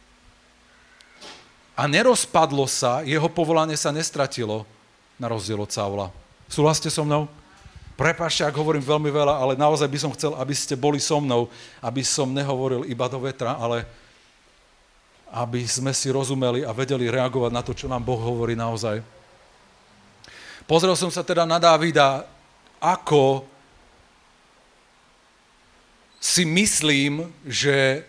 a nerozpadlo sa, jeho povolanie sa nestratilo, na rozdiel od Saula. Súhlasíte so mnou? Prepáčte, ak hovorím veľmi veľa, ale naozaj by som chcel, aby ste boli so mnou, aby som nehovoril iba do vetra, ale aby sme si rozumeli a vedeli reagovať na to, čo nám Boh hovorí naozaj. Pozrel som sa teda na Dávida, ako si myslím, že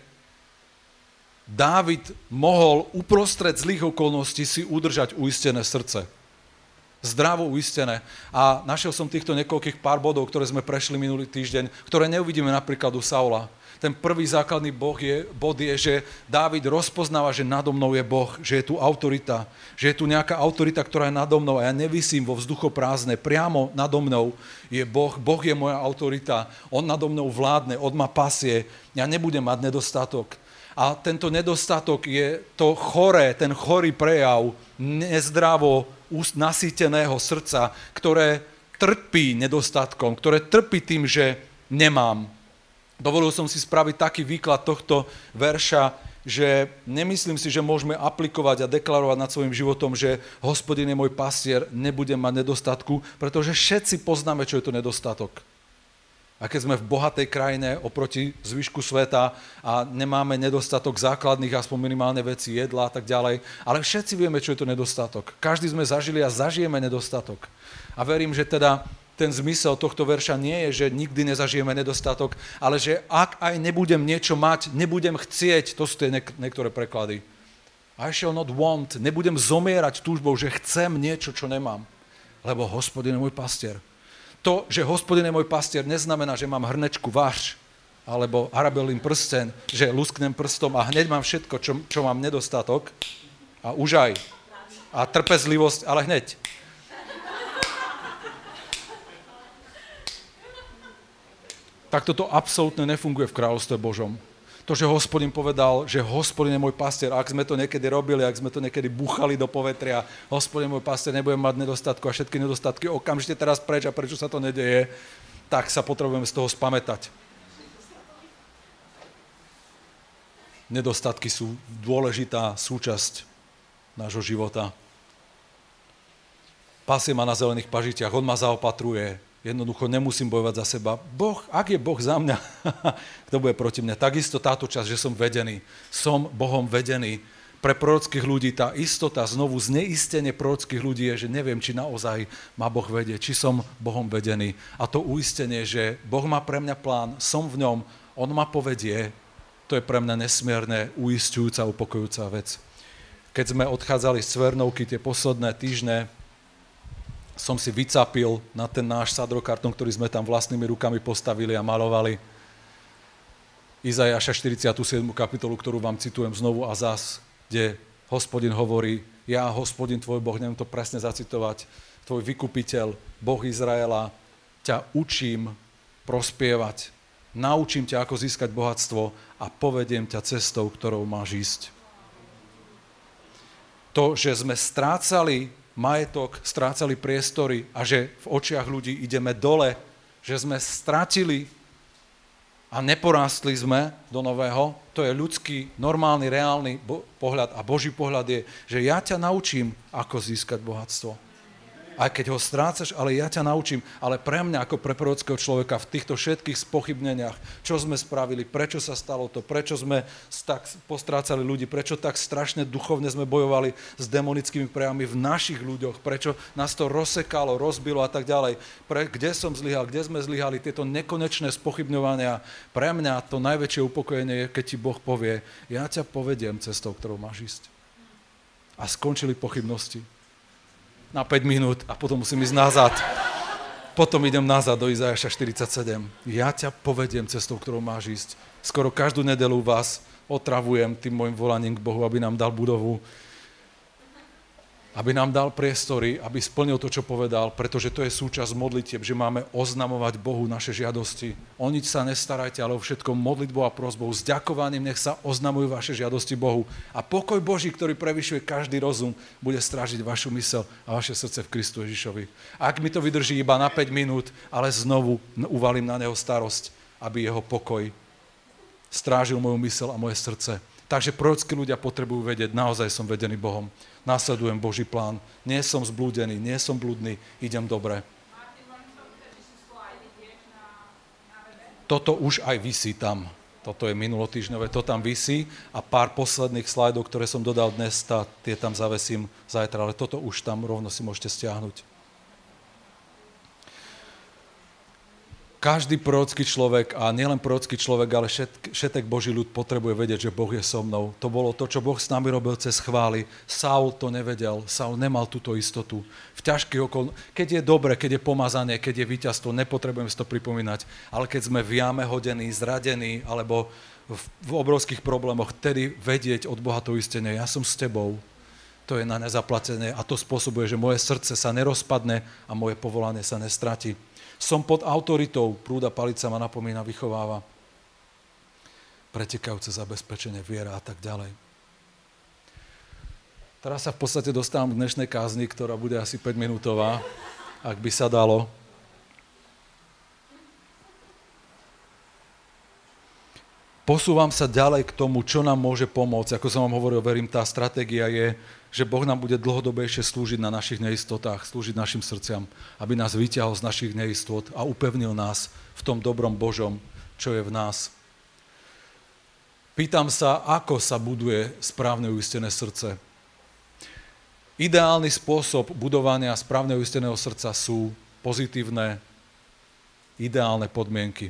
Dávid mohol uprostred zlých okolností si udržať uistené srdce. Zdravo uistené. A našiel som týchto niekoľkých pár bodov, ktoré sme prešli minulý týždeň, ktoré neuvidíme napríklad u Saula. Ten prvý základný boh je, bod je, že Dávid rozpoznáva, že nado mnou je Boh, že je tu autorita, že je tu nejaká autorita, ktorá je nado mnou a ja nevisím vo vzduchoprázdne. Priamo nado mnou je Boh, Boh je moja autorita, on nado mnou vládne, on ma pasie, ja nebudem mať nedostatok. A tento nedostatok je to choré, ten chorý prejav nezdravo nasýteného srdca, ktoré trpí nedostatkom, ktoré trpí tým, že nemám. Dovolil som si spraviť taký výklad tohto verša, že nemyslím si, že môžeme aplikovať a deklarovať nad svojím životom, že Hospodin je môj pastier, nebudem mať nedostatku, pretože všetci poznáme, čo je to nedostatok. A keď sme v bohatej krajine oproti zvyšku sveta a nemáme nedostatok základných, aspoň minimálne veci, jedla a tak ďalej, ale všetci vieme, čo je to nedostatok. Každý sme zažili a zažijeme nedostatok. A verím, že teda ten zmysel tohto verša nie je, že nikdy nezažijeme nedostatok, ale že ak aj nebudem niečo mať, nebudem chcieť, to sú tie niek- niektoré preklady. I shall not want, nebudem zomierať túžbou, že chcem niečo, čo nemám, lebo Hospodin je môj pastier. To, že Hospodin je môj pastier, neznamená, že mám hrnečku váš, alebo arabelín prsten, že lusknem prstom a hneď mám všetko, čo, čo mám nedostatok a už aj. A trpezlivosť, ale hneď. Tak toto absolútne nefunguje v kráľovstve Božom. To, že Hospodin povedal, že Hospodin je môj pastier, ak sme to niekedy robili, ak sme to niekedy búchali do povetria, Hospodin je môj pastier, nebudem mať nedostatku a všetky nedostatky okamžite teraz preč a prečo sa to nedeje, tak sa potrebujeme z toho spamätať. Nedostatky sú dôležitá súčasť nášho života. Pasie ma na zelených pažitiach, on ma zaopatruje. Jednoducho nemusím bojovať za seba. Boh, ak je Boh za mňa, kto bude proti mne? Takisto táto časť, že som vedený. Som Bohom vedený. Pre prorockých ľudí tá istota, znovu zneistenie prorockých ľudí je, že neviem, či naozaj ma Boh vedie, či som Bohom vedený. A to uistenie, že Boh má pre mňa plán, som v ňom, on ma povedie, to je pre mňa nesmierne uisťujúca, upokojujúca vec. Keď sme odchádzali z Cvernovky tie posledné týždne, som si vycapil na ten náš sadrokartón, ktorý sme tam vlastnými rukami postavili a malovali. Izaiáša štyridsiatu siedmu kapitolu, ktorú vám citujem znovu a zas, kde Hospodin hovorí, ja, Hospodin, tvoj Boh, neviem to presne zacitovať, tvoj vykupiteľ, Boh Izraela, ťa učím prospievať, naučím ťa, ako získať bohatstvo a povediem ťa cestou, ktorou máš ísť. To, že sme strácali majetok, strácali priestory a že v očiach ľudí ideme dole, že sme stratili a neporástli sme do nového, to je ľudský, normálny, reálny bo- pohľad a Boží pohľad je, že ja ťa naučím, ako získať bohatstvo. Aj keď ho strácaš, ale ja ťa naučím. Ale pre mňa, ako pre prorockého človeka, v týchto všetkých spochybneniach, čo sme spravili, prečo sa stalo to, prečo sme tak postrácali ľudí, prečo tak strašne duchovne sme bojovali s demonickými prejavmi v našich ľuďoch, prečo nás to rozsekalo, rozbilo a tak ďalej. Pre, kde som zlyhal, kde sme zlyhali, tieto nekonečné spochybňovania. Pre mňa to najväčšie upokojenie je, keď ti Boh povie, ja ťa povediem cestou, ktorou máš ísť. A skončili pochybnosti. Na päť minút a potom musím ísť nazad. Potom idem nazad do Izaiáša štyridsaťsedem. Ja ťa povediem cestou, ktorou máš ísť. Skoro každú nedeľu vás otravujem tým môjim volaním k Bohu, aby nám dal budovu, aby nám dal priestory, aby splnil to, čo povedal, pretože to je súčasť modlitieb, že máme oznamovať Bohu naše žiadosti. O nič sa nestarajte, ale o všetkom modlitbou a prosbou, s ďakovaním nech sa oznamujú vaše žiadosti Bohu. A pokoj Boží, ktorý prevyšuje každý rozum, bude strážiť vašu mysel a vaše srdce v Kristu Ježišovi. Ak mi to vydrží iba na päť minút, ale znovu uvalím na neho starosť, aby jeho pokoj strážil moju mysel a moje srdce. Takže prorockí ľudia potrebujú vedieť, naozaj som vedený Bohom. Nasledujem Boží plán. Nie som zblúdený, nie som blúdny, idem dobre. Toto už aj visí tam. Toto je minulotýždňové, to tam visí a pár posledných slajdov, ktoré som dodal dnes, tá, tie tam zavesím zajtra, ale toto už tam rovno si môžete stiahnuť. Každý prorocký človek, a nielen prorocký človek, ale všet, všetek Boží ľud potrebuje vedieť, že Boh je so mnou. To bolo to, čo Boh s nami robil cez chvály. Saul to nevedel, Saul nemal túto istotu. V ťažkých okolnostiach, keď je dobre, keď je pomazanie, keď je víťazstvo, nepotrebujem si to pripomínať, ale keď sme v jame hodení, zradení, alebo v, v obrovských problémoch, tedy vedieť od Boha to uistenie, ja som s tebou. To je na nezaplatenie a to spôsobuje, že moje srdce sa nerozpadne a moje povolanie sa nestratí. Som pod autoritou, prúda palica ma napomína, vychováva. Pretekajúce zabezpečenie, viera a tak ďalej. Teraz sa v podstate dostávam k dnešnej kázni, ktorá bude asi päť minútová, ak by sa dalo. Posúvam sa ďalej k tomu, čo nám môže pomôcť. Ako som vám hovoril, verím, tá stratégia je, že Boh nám bude dlhodobejšie slúžiť na našich neistotách, slúžiť našim srdciam, aby nás vyťahol z našich neistot a upevnil nás v tom dobrom Božom, čo je v nás. Pýtam sa, ako sa buduje správne uistené srdce. Ideálny spôsob budovania správne uisteného srdca sú pozitívne, ideálne podmienky.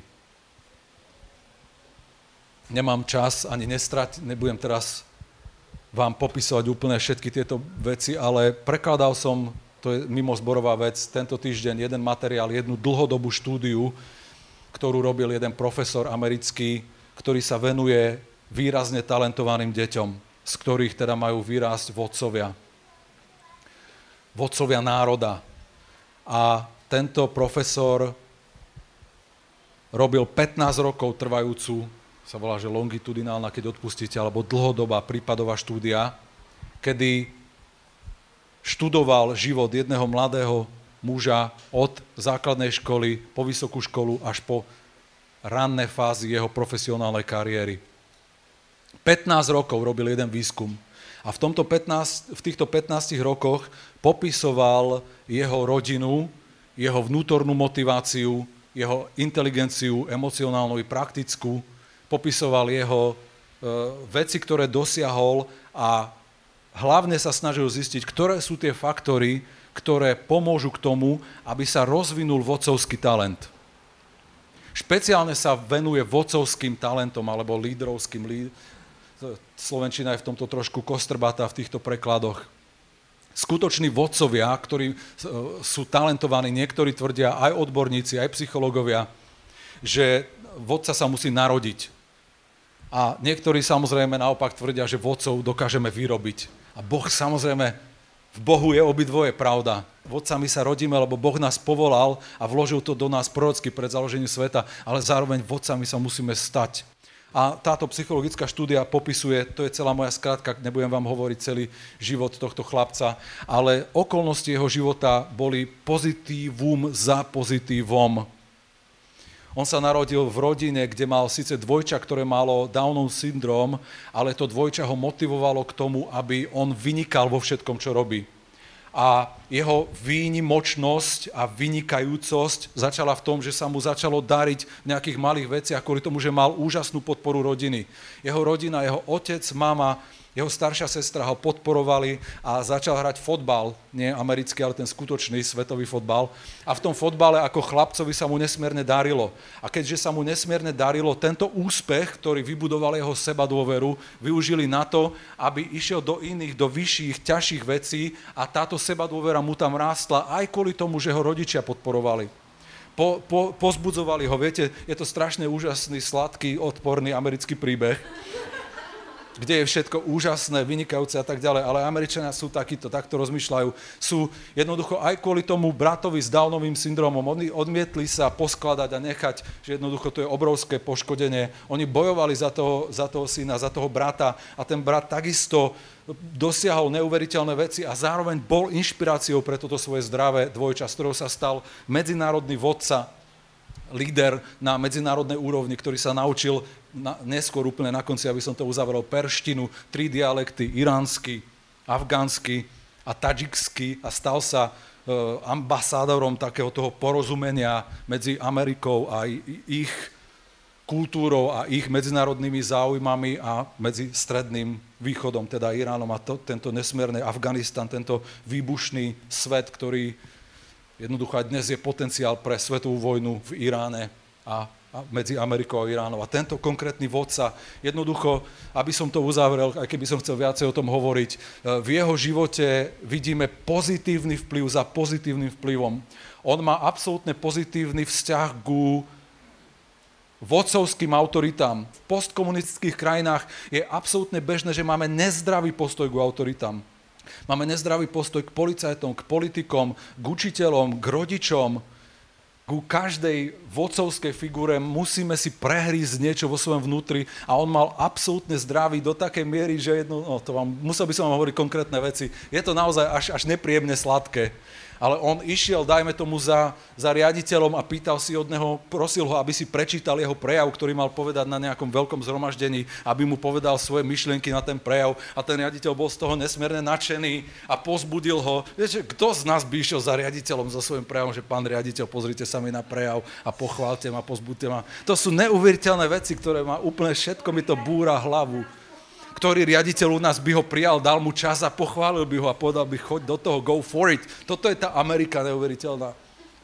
Nemám čas, ani nestrať, nebudem teraz vám popisovať úplne všetky tieto veci, ale prekladal som, to je mimo zborová vec, tento týždeň jeden materiál, jednu dlhodobú štúdiu, ktorú robil jeden profesor americký, ktorý sa venuje výrazne talentovaným deťom, z ktorých teda majú vyrásť vodcovia. Vodcovia národa. A tento profesor robil pätnásť rokov trvajúcu, sa volá, že longitudinálna, keď odpustíte, alebo dlhodobá prípadová štúdia, kedy študoval život jedného mladého muža od základnej školy po vysokú školu až po ranné fázy jeho profesionálnej kariéry. pätnásť rokov robil jeden výskum a v, tomto pätnásť, v týchto pätnástich rokoch popisoval jeho rodinu, jeho vnútornú motiváciu, jeho inteligenciu emocionálnu i praktickú, popisoval jeho e, veci, ktoré dosiahol a hlavne sa snažil zistiť, ktoré sú tie faktory, ktoré pomôžu k tomu, aby sa rozvinul vodcovský talent. Špeciálne sa venuje vodcovským talentom alebo lídrovským. Líd... Slovenčina je v tomto trošku kostrbatá v týchto prekladoch. Skutoční vodcovia, ktorí sú talentovaní, niektorí tvrdia, aj odborníci, aj psychológovia, že vodca sa musí narodiť. A niektorí samozrejme naopak tvrdia, že vodcov dokážeme vyrobiť. A Boh samozrejme, v Bohu je obidvoje pravda. Vodcami sa rodíme, lebo Boh nás povolal a vložil to do nás prorocky pred založením sveta, ale zároveň vodcami sa musíme stať. A táto psychologická štúdia popisuje, to je celá moja skratka, nebudem vám hovoriť celý život tohto chlapca, ale okolnosti jeho života boli pozitívum za pozitívom. On sa narodil v rodine, kde mal síce dvojča, ktoré malo Downov syndrom, ale to dvojča ho motivovalo k tomu, aby on vynikal vo všetkom, čo robí. A jeho výnimočnosť a vynikajúcosť začala v tom, že sa mu začalo dariť v nejakých malých veciach, kvôli tomu, že mal úžasnú podporu rodiny. Jeho rodina, jeho otec, mama, jeho staršia sestra ho podporovali a začal hrať fotbal, nie americký, ale ten skutočný svetový fotbal. A v tom fotbale ako chlapcovi sa mu nesmierne darilo. A keďže sa mu nesmierne darilo, tento úspech, ktorý vybudoval jeho sebadôveru, využili na to, aby išiel do iných, do vyšších, ťažších vecí a táto sebadôvera mu tam rástla aj kvôli tomu, že ho rodičia podporovali. Po, po, pozbudzovali ho, viete, je to strašne úžasný, sladký, odporný americký príbeh, kde je všetko úžasné, vynikajúce a tak ďalej, ale Američania sú takíto, takto rozmýšľajú. Sú jednoducho aj kvôli tomu bratovi s Downovým syndromom, oni odmietli sa poskladať a nechať, že jednoducho to je obrovské poškodenie. Oni bojovali za toho, za toho syna, za toho brata a ten brat takisto dosiahol neuveriteľné veci a zároveň bol inšpiráciou pre toto svoje zdravé dvojča, z ktorého sa stal medzinárodný vodca, líder na medzinárodnej úrovni, ktorý sa naučil na, neskôr úplne na konci, aby som to uzavrel, perštinu, tri dialekty, iránsky, afgánsky a tadžiksky a stal sa e, ambasádorom takého toho porozumenia medzi Amerikou a ich kultúrou a ich medzinárodnými záujmami a medzi stredným východom, teda Iránom a to, tento nesmierny Afganistan, tento výbušný svet, ktorý jednoducho aj dnes je potenciál pre svetovú vojnu v Iráne a, a medzi Amerikou a Iránom. A tento konkrétny vodca, jednoducho, aby som to uzavrel, aj keby som chcel viacej o tom hovoriť, v jeho živote vidíme pozitívny vplyv za pozitívnym vplyvom. On má absolútne pozitívny vzťah ku vodcovským autoritám. V postkomunistických krajinách je absolútne bežné, že máme nezdravý postoj ku autoritám. Máme nezdravý postoj k policajtom, k politikom, k učiteľom, k rodičom. Ku každej vodcovskej figúre musíme si prehrísť niečo vo svojom vnútri a on mal absolútne zdravý do takej miery, že jedno, no, to vám, musel by som vám hovoriť konkrétne veci. Je to naozaj až, až nepríjemne sladké. Ale on išiel, dajme tomu, za, za riaditeľom a pýtal si od neho, prosil ho, aby si prečítal jeho prejav, ktorý mal povedať na nejakom veľkom zhromaždení, aby mu povedal svoje myšlienky na ten prejav a ten riaditeľ bol z toho nesmierne nadšený a pozbudil ho. Viete, kto z nás by išiel za riaditeľom so svojím prejavom, že pán riaditeľ, pozrite sa mi na prejav a pochválte ma, pozbuďte ma. To sú neuveriteľné veci, ktoré má úplne všetko, mi to búra hlavu. Ktorý riaditeľ u nás by ho prijal, dal mu čas a pochválil by ho a povedal by, choď do toho, go for it. Toto je tá Amerika neuveriteľná.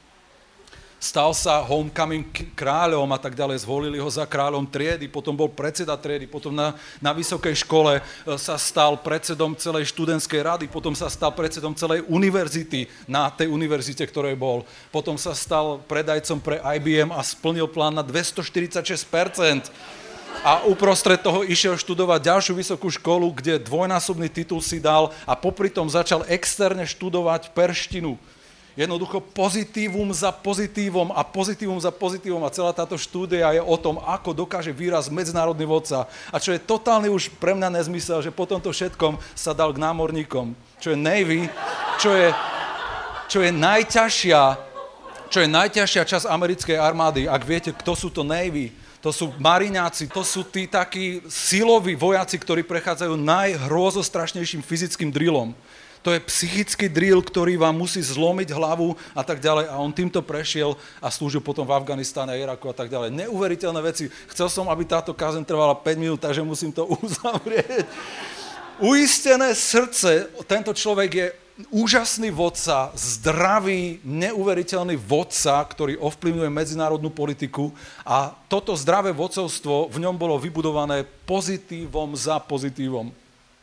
Stal sa homecoming kráľom a tak ďalej, zvolili ho za kráľom triedy, potom bol predseda triedy, potom na, na vysokej škole sa stal predsedom celej študentskej rady, potom sa stal predsedom celej univerzity na tej univerzite, ktorej bol. Potom sa stal predajcom pre í bé em a splnil plán na dvestoštyridsaťšesť percent. A uprostred toho išiel študovať ďalšiu vysokú školu, kde dvojnásobný titul si dal a popri tom začal externe študovať perštinu. Jednoducho pozitívum za pozitívom a pozitívum za pozitívom a celá táto štúdia je o tom, ako dokáže výraz medzinárodný vodca. A čo je totálny už pre mňa nezmysel, že po tomto všetkom sa dal k námorníkom, čo je Navy, čo je, čo je najťažšia, čo je najťažšia časť americkej armády. Ak viete, kto sú to Navy, to sú mariňáci, to sú tí takí siloví vojaci, ktorí prechádzajú najhrôzostrašnejším fyzickým drillom. To je psychický drill, ktorý vám musí zlomiť hlavu a tak ďalej. A on týmto prešiel a slúžil potom v Afganistane, Iraku a tak ďalej. Neuveriteľné veci. Chcel som, aby táto kázeň trvala päť minút, takže musím to uzavrieť. Uistené srdce, tento človek je úžasný vodca, zdravý, neuveriteľný vodca, ktorý ovplyvňuje medzinárodnú politiku a toto zdravé vodcovstvo v ňom bolo vybudované pozitívom za pozitívom.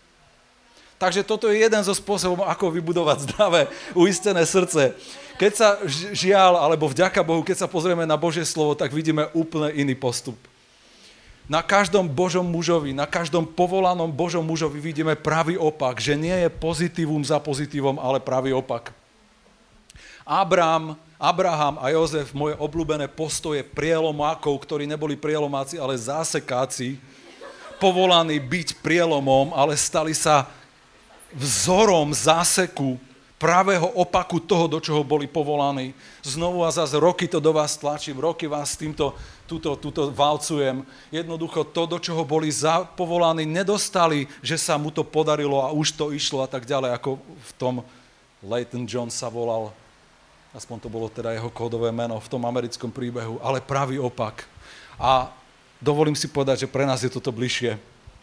Takže toto je jeden zo spôsobov, ako vybudovať zdravé, uistené srdce. Keď sa žiaľ, alebo vďaka Bohu, keď sa pozrieme na Božie slovo, tak vidíme úplne iný postup. Na každom Božom mužovi, na každom povolanom Božom mužovi vidíme pravý opak, že nie je pozitívum za pozitívom, ale pravý opak. Abrám, Abraham a Jozef, moje obľúbené postoje prielomákov, ktorí neboli prielomáci, ale zásekáci, povolaní byť prielomom, ale stali sa vzorom záseku, pravého opaku toho, do čoho boli povolaní. Znovu a zase roky to do vás tlačím, roky vás týmto túto, túto valcujem. Jednoducho to, do čoho boli za, povolaní, nedostali, že sa mu to podarilo a už to išlo a tak ďalej, ako v tom Leighton John sa volal, aspoň to bolo teda jeho kódové meno v tom americkom príbehu, ale pravý opak. A dovolím si povedať, že pre nás je toto bližšie.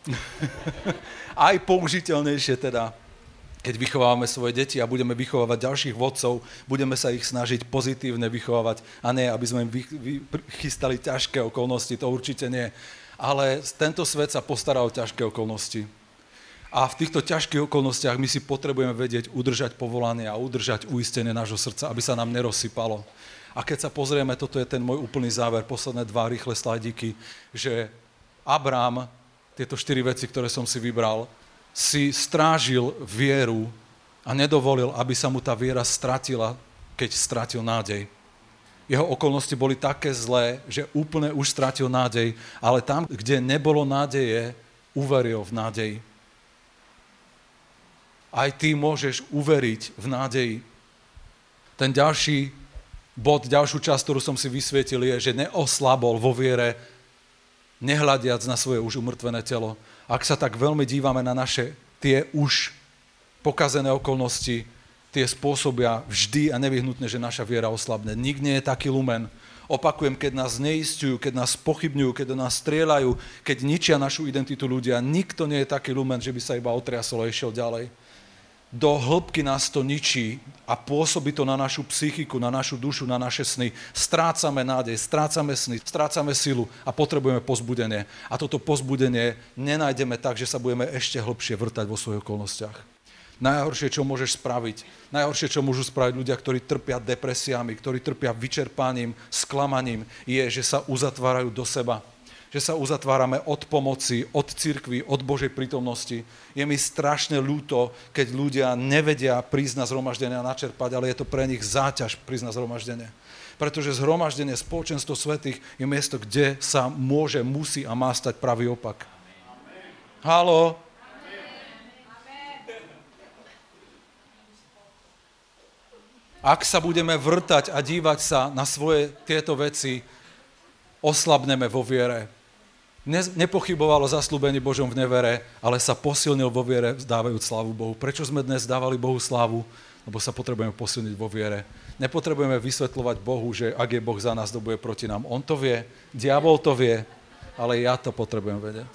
Aj použiteľnejšie teda. Keď vychovávame svoje deti a budeme vychovávať ďalších vodcov, budeme sa ich snažiť pozitívne vychovávať a nie, aby sme im vy, vy, chystali ťažké okolnosti, to určite nie. Ale tento svet sa postará o ťažké okolnosti. A v týchto ťažkých okolnostiach my si potrebujeme vedieť udržať povolanie a udržať uistenie nášho srdca, aby sa nám nerozsypalo. A keď sa pozrieme, toto je ten môj úplný záver, posledné dva rýchle slajdíky, že Abrám, tieto štyri veci, ktoré som si vybral, si strážil vieru a nedovolil, aby sa mu tá viera stratila, keď stratil nádej. Jeho okolnosti boli také zlé, že úplne už stratil nádej, ale tam, kde nebolo nádeje, uveril v nádeji. Aj ty môžeš uveriť v nádeji. Ten ďalší bod, ďalšiu časť, ktorú som si vysvietil, je, že neoslabol vo viere, nehľadiac na svoje už umrtvené telo. Ak sa tak veľmi dívame na naše tie už pokazené okolnosti, tie spôsobia vždy a nevyhnutne, že naša viera oslabne. Nik nie je taký lumen. Opakujem, keď nás neistujú, keď nás pochybňujú, keď do nás strieľajú, keď ničia našu identitu ľudia, nikto nie je taký lumen, že by sa iba otriasol a išiel ďalej. Do hĺbky nás to ničí a pôsobí to na našu psychiku, na našu dušu, na naše sny. Strácame nádej, strácame sny, strácame silu a potrebujeme povzbudenie. A toto povzbudenie nenájdeme tak, že sa budeme ešte hlbšie vrtať vo svojich okolnostiach. Najhoršie, čo môžeš spraviť, najhoršie, čo môžu spraviť ľudia, ktorí trpia depresiami, ktorí trpia vyčerpaním, sklamaním, je, že sa uzatvárajú do seba. Že sa uzatvárame od pomoci, od cirkvi, od Božej prítomnosti. Je mi strašne ľúto, keď ľudia nevedia prísť na zhromaždenie a načerpať, ale je to pre nich záťaž prísť na zhromaždenie. Pretože zhromaždenie, spoločenstvo svätých je miesto, kde sa môže, musí a má stať pravý opak. Haló? Ak sa budeme vrtať a dívať sa na svoje tieto veci, oslabneme vo viere. Nepochybovalo zasľúbenie Božom v nevere, ale sa posilnil vo viere, vzdávajúc slávu Bohu. Prečo sme dnes dávali Bohu slávu? Lebo sa potrebujeme posilniť vo viere. Nepotrebujeme vysvetľovať Bohu, že ak je Boh za nás, to bude proti nám. On to vie, diabol to vie, ale ja to potrebujem vedieť.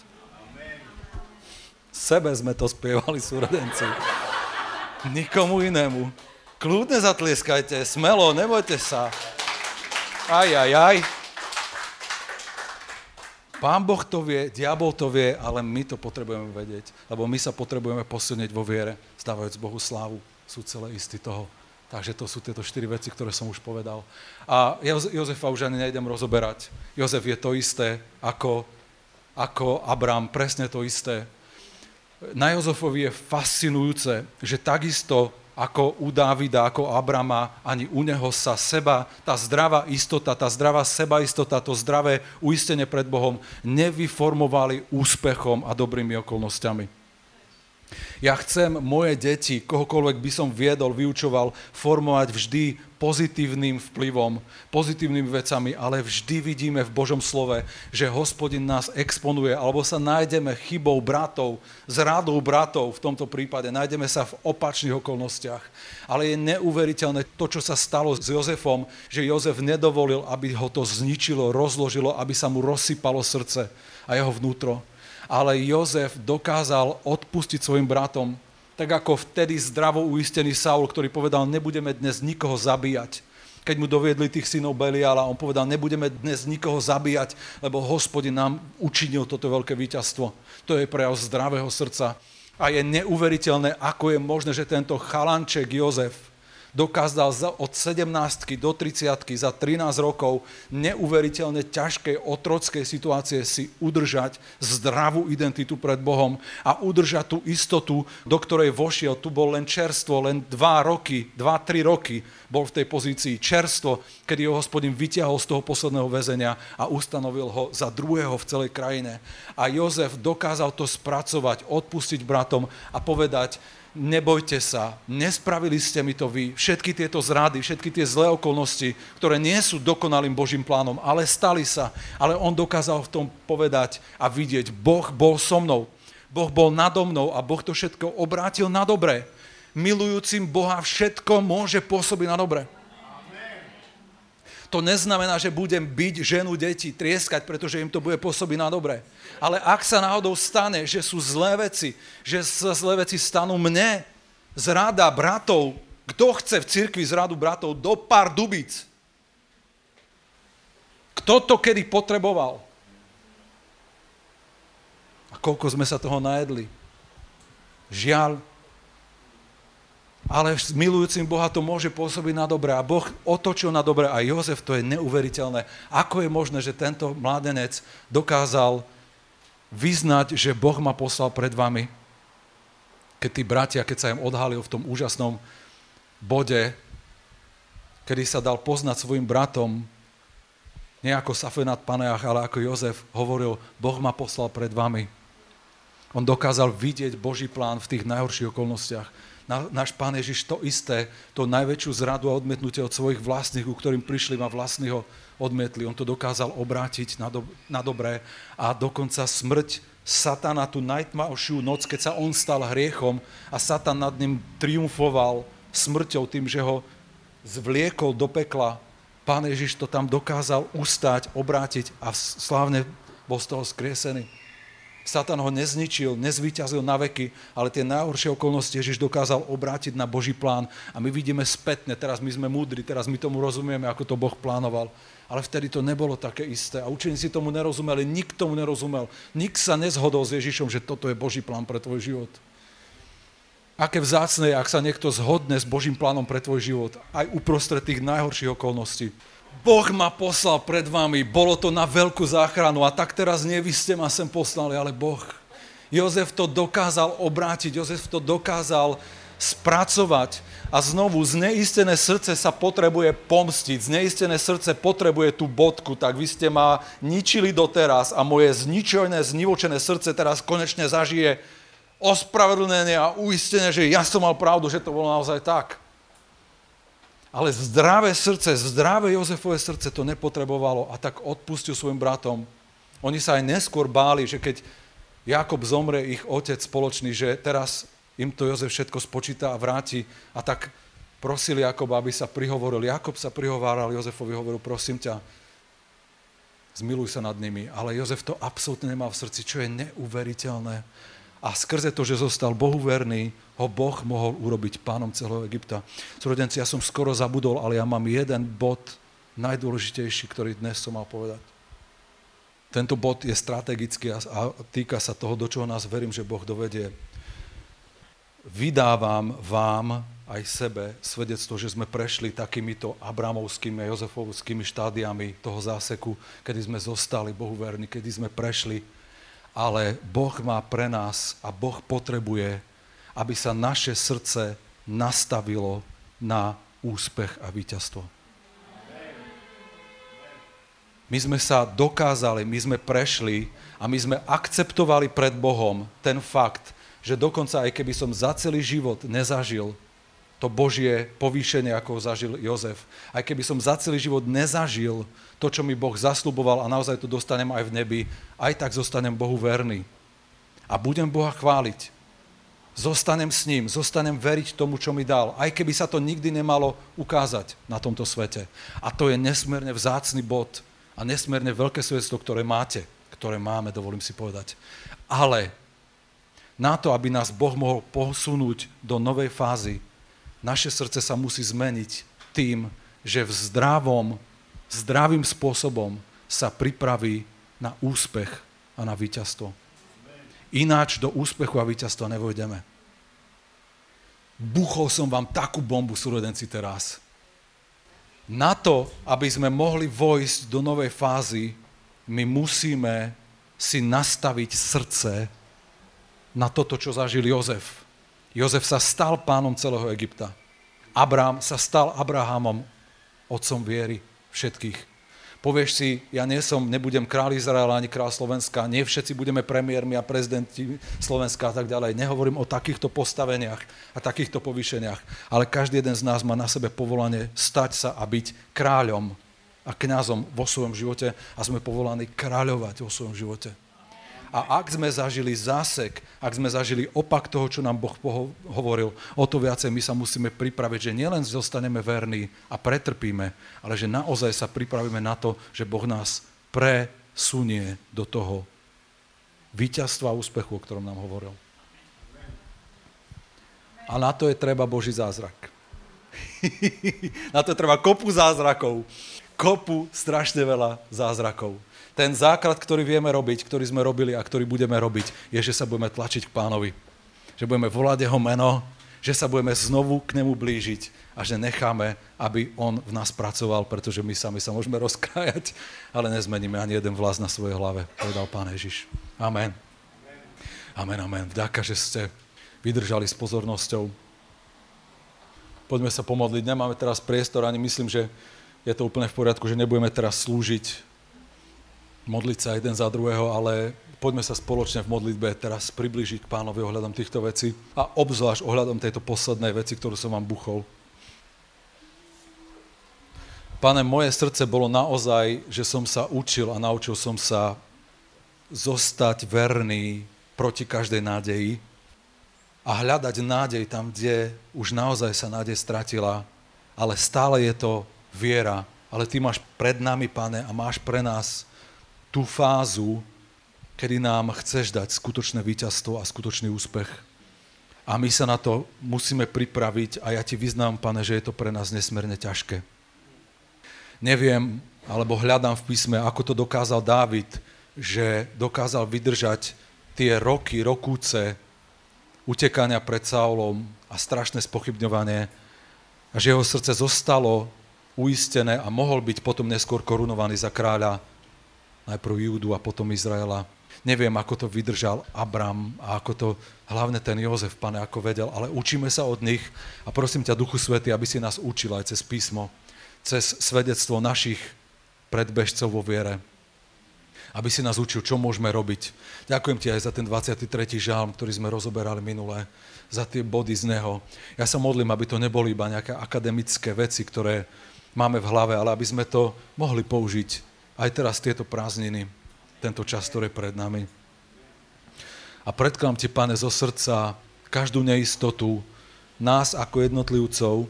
Sebe sme to spievali, súrodenci. Nikomu inému. Kľudne zatlieskajte, smelo, nebojte sa. Aj, aj, aj. Pán Boh to vie, diabol to vie, ale my to potrebujeme vedieť, lebo my sa potrebujeme posilniť vo viere, zdávajúc Bohu slávu. Sú celé istí toho. Takže to sú tieto štyri veci, ktoré som už povedal. A Jozefa už ani nejdem rozoberať. Jozef je to isté ako, ako Abrám, presne to isté. Na Jozefovi je fascinujúce, že takisto ako u Dávida, ako Abrama, ani u neho sa seba, tá zdravá istota, tá zdravá sebaistota, to zdravé uistenie pred Bohom nevyformovali úspechom a dobrými okolnostiami. Ja chcem moje deti, kohokoľvek by som viedol, vyučoval, formovať vždy pozitívnym vplyvom, pozitívnymi vecami, ale vždy vidíme v Božom slove, že Hospodin nás exponuje, alebo sa nájdeme chybou bratov, zradou bratov v tomto prípade, nájdeme sa v opačných okolnostiach. Ale je neuveriteľné to, čo sa stalo s Jozefom, že Jozef nedovolil, aby ho to zničilo, rozložilo, aby sa mu rozsypalo srdce a jeho vnútro. Ale Jozef dokázal odpustiť svojim bratom, tak ako vtedy zdravo uistený Saul, ktorý povedal, nebudeme dnes nikoho zabíjať. Keď mu doviedli tých synov Beliala, on povedal, nebudeme dnes nikoho zabíjať, lebo Hospodin nám učinil toto veľké víťazstvo. To je prejav zdravého srdca. A je neuveriteľné, ako je možné, že tento chalanček Jozef dokázal od sedemnástky do tridsiatky za trinásť rokov neuveriteľne ťažkej otrockej situácie si udržať zdravú identitu pred Bohom a udržať tú istotu, do ktorej vošiel. Tu bol len čerstvo, len dva roky, dva, tri roky bol v tej pozícii čerstvo, kedy ho Hospodin vyťahol z toho posledného väzenia a ustanovil ho za druhého v celej krajine. A Jozef dokázal to spracovať, odpustiť bratom a povedať: nebojte sa, nespravili ste mi to vy. Všetky tieto zrady, všetky tie zlé okolnosti, ktoré nie sú dokonalým Božím plánom, ale stali sa. Ale on dokázal v tom povedať a vidieť: Boh bol so mnou, Boh bol nado mnou a Boh to všetko obrátil na dobré. Milujúcim Boha všetko môže pôsobiť na dobré. To neznamená, že budem byť ženu, deti, trieskať, pretože im to bude pôsobiť na dobré. Ale ak sa náhodou stane, že sú zlé veci, že sa zlé veci stanú mne, zrada bratov, kto chce v cirkvi zradu bratov do pár dubíc? Kto to kedy potreboval? A koľko sme sa toho najedli? Žiaľ. Ale s milujúcim Boha to môže pôsobiť na dobré. A Boh otočil na dobré. A Jozef, to je neuveriteľné. Ako je možné, že tento mladenec dokázal vyznať, že Boh ma poslal pred vami? Keď tí bratia, keď sa im odhalil v tom úžasnom bode, kedy sa dal poznať svojim bratom, nie ako Safenát Paneach, ale ako Jozef hovoril: Boh ma poslal pred vami. On dokázal vidieť Boží plán v tých najhorších okolnostiach. Náš Pán Ježiš to isté, to najväčšiu zradu a odmietnutie od svojich vlastných, ku ktorým prišli a vlastní ho odmietli. On to dokázal obrátiť na, do, na dobré a dokonca smrť Satana, tú najtmavšiu noc, keď sa on stal hriechom a Satan nad ním triumfoval smrťou tým, že ho zvliekol do pekla. Pán Ježiš to tam dokázal ustať, obrátiť a slávne bol z toho skriesený. Satan ho nezničil, nezvíťazil na veky, ale tie najhoršie okolnosti Ježiš dokázal obrátiť na Boží plán. A my vidíme spätne, teraz my sme múdri, teraz my tomu rozumieme, ako to Boh plánoval. Ale vtedy to nebolo také isté. A učeníci tomu nerozumeli, nik tomu nerozumel. Nik sa nezhodol s Ježišom, že toto je Boží plán pre tvoj život. Aké vzácne je, ak sa niekto zhodne s Božím plánom pre tvoj život, aj uprostred tých najhorších okolností. Boh ma poslal pred vami, bolo to na veľkú záchranu a tak teraz nie vy ste ma sem poslali, ale Boh. Jozef to dokázal obrátiť, Jozef to dokázal spracovať a znovu zneistené srdce sa potrebuje pomstiť, zneistené srdce potrebuje tú bodku, tak vy ste ma ničili doteraz a moje zničené, znivočené srdce teraz konečne zažije ospravedlnenie a uistenie, že ja som mal pravdu, že to bolo naozaj tak. Ale zdravé srdce, zdravé Jozefové srdce to nepotrebovalo a tak odpustil svojim bratom. Oni sa aj neskôr báli, že keď Jakob zomre, ich otec spoločný, že teraz im to Jozef všetko spočíta a vráti. A tak prosili Jakoba, aby sa prihovoril. Jakob sa prihováral Jozefovi, hovoril: prosím ťa, zmiluj sa nad nimi. Ale Jozef to absolútne nemá v srdci, čo je neuveriteľné. A skrze to, že zostal Bohu verný, ho Boh mohol urobiť pánom celého Egypta. Súrodenci, ja som skoro zabudol, ale ja mám jeden bod najdôležitejší, ktorý dnes som mal povedať. Tento bod je strategický a týka sa toho, do čoho nás verím, že Boh dovedie. Vydávam vám aj sebe svedectvo, že sme prešli takýmito abramovskými a jozefovskými štádiami toho záseku, kedy sme zostali Bohu verní, kedy sme prešli. Ale Boh má pre nás a Boh potrebuje, aby sa naše srdce nastavilo na úspech a víťazstvo. My sme sa dokázali, my sme prešli a my sme akceptovali pred Bohom ten fakt, že dokonca aj keby som za celý život nezažil to Božie povýšenie, ako ho zažil Jozef, aj keby som za celý život nezažil to, čo mi Boh zasľuboval a naozaj to dostanem aj v nebi, aj tak zostanem Bohu verný. A budem Boha chváliť. Zostanem s ním, zostanem veriť tomu, čo mi dal, aj keby sa to nikdy nemalo ukázať na tomto svete. A to je nesmierne vzácny bod a nesmierne veľké svedectvo, ktoré máte, ktoré máme, dovolím si povedať. Ale na to, aby nás Boh mohol posunúť do novej fázy, naše srdce sa musí zmeniť tým, že v zdravom, zdravým spôsobom sa pripraví na úspech a na víťazstvo. Ináč do úspechu a víťazstva nevojdeme. buchol som vám takú bombu, súrodenci, teraz. Na to, aby sme mohli vojsť do novej fázy, my musíme si nastaviť srdce na toto, čo zažil Jozef. Jozef sa stal pánom celého Egypta. Abrám sa stal Abrahamom, otcom viery všetkých. Povieš si, ja nie som, nebudem kráľ Izraela ani kráľ Slovenska, nie všetci budeme premiérmi a prezidenti Slovenska a tak ďalej. Nehovorím o takýchto postaveniach a takýchto povýšeniach, ale každý jeden z nás má na sebe povolanie stať sa a byť kráľom a kňazom vo svojom živote a sme povolaní kráľovať vo svojom živote. A ak sme zažili zásek, ak sme zažili opak toho, čo nám Boh hovoril, o to viacej my sa musíme pripraviť, že nielen zostaneme verní a pretrpíme, ale že naozaj sa pripravíme na to, že Boh nás presunie do toho víťazstva a úspechu, o ktorom nám hovoril. A na to je treba Boží zázrak. Na to je treba kopu zázrakov. Kopu strašne veľa zázrakov. Ten základ, ktorý vieme robiť, ktorý sme robili a ktorý budeme robiť, je, že sa budeme tlačiť k Pánovi. Že budeme volať jeho meno, že sa budeme znovu k nemu blížiť a že necháme, aby on v nás pracoval, pretože my sami sa môžeme rozkrájať, ale nezmeníme ani jeden vlas na svojej hlave, povedal Pán Ježiš. Amen. Amen, amen. Vďaka, že ste vydržali s pozornosťou. Poďme sa pomodliť. Nemáme teraz priestor, ani myslím, že je to úplne v poriadku, že nebudeme teraz slúžiť, modliť sa jeden za druhého, ale poďme sa spoločne v modlitbe teraz priblížiť k Pánovi ohľadom týchto vecí a obzvlášť ohľadom tejto poslednej veci, ktorú som vám buchol. Pane, moje srdce bolo naozaj, že som sa učil a naučil som sa zostať verný proti každej nádeji a hľadať nádej tam, kde už naozaj sa nádej stratila, ale stále je to viera. Ale Ty máš pred nami, Pane, a máš pre nás tú fázu, kedy nám chceš dať skutočné víťazstvo a skutočný úspech. A my sa na to musíme pripraviť a ja Ti vyznám, Pane, že je to pre nás nesmierne ťažké. Neviem, alebo hľadám v písme, ako to dokázal Dávid, že dokázal vydržať tie roky, rokúce utekania pred Saulom a strašné spochybňovanie a že jeho srdce zostalo uistené a mohol byť potom neskôr korunovaný za kráľa najprv Júdu a potom Izraela. Neviem, ako to vydržal Abram a ako to hlavne ten Jozef, Pane, ako vedel, ale učíme sa od nich a prosím ťa, Duchu Svätý, aby si nás učil aj cez písmo, cez svedectvo našich predbežcov vo viere. Aby si nás učil, čo môžeme robiť. Ďakujem Ti aj za ten dvadsiaty tretí žalm, ktorý sme rozoberali minulé, za tie body z neho. Ja sa modlím, aby to neboli iba nejaké akademické veci, ktoré máme v hlave, ale aby sme to mohli použiť aj teraz tieto prázdniny, tento čas, ktorý je pred nami. A predkladám Ti, Pane, zo srdca každú neistotu nás ako jednotlivcov,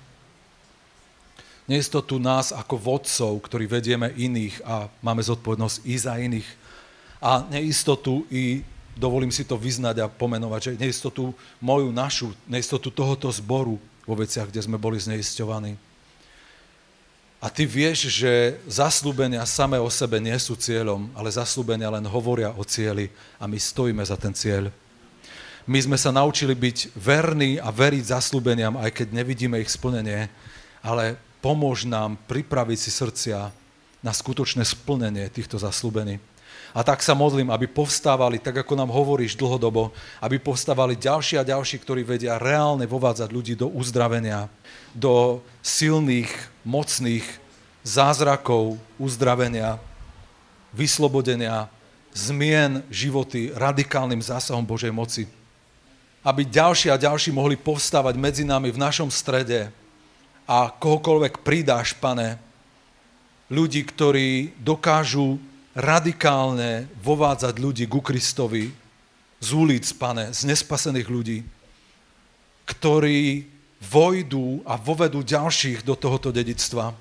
neistotu nás ako vodcov, ktorí vedieme iných a máme zodpovednosť i za iných. A neistotu i, dovolím si to vyznať a pomenovať, že neistotu moju, našu, neistotu tohoto zboru vo veciach, kde sme boli zneisťovaní. A Ty vieš, že zasľúbenia samé o sebe nie sú cieľom, ale zasľúbenia len hovoria o cieli a my stojíme za ten cieľ. My sme sa naučili byť verní a veriť zasľúbeniam, aj keď nevidíme ich splnenie, ale pomôž nám pripraviť si srdcia na skutočné splnenie týchto zasľúbení. A tak sa modlím, aby povstávali, tak ako nám hovoríš dlhodobo, aby povstávali ďalší a ďalší, ktorí vedia reálne vovádzať ľudí do uzdravenia, do silných, mocných zázrakov uzdravenia, vyslobodenia, zmien životy radikálnym zásahom Božej moci. Aby ďalší a ďalší mohli povstávať medzi nami v našom strede a kohokoľvek pridáš, Pane, ľudí, ktorí dokážu radikálne vovádzať ľudí ku Kristovi z ulic, Pane, z nespasených ľudí, ktorí vojdú a vovedú ďalších do tohoto dedičstva,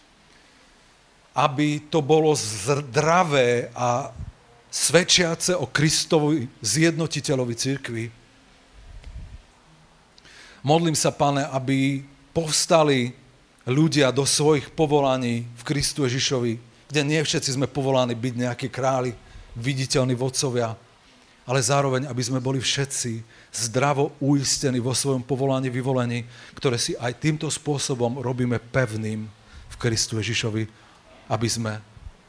aby to bolo zdravé a svedčiace o Kristovi zjednotiteľovi cirkvi. Modlím sa, Pane, aby povstali ľudia do svojich povolaní v Kristu Ježišovi, kde nie všetci sme povolaní byť nejakí králi, viditeľní vodcovia, ale zároveň, aby sme boli všetci zdravo uistení vo svojom povolaní, vyvolení, ktoré si aj týmto spôsobom robíme pevným v Kristu Ježišovi, aby sme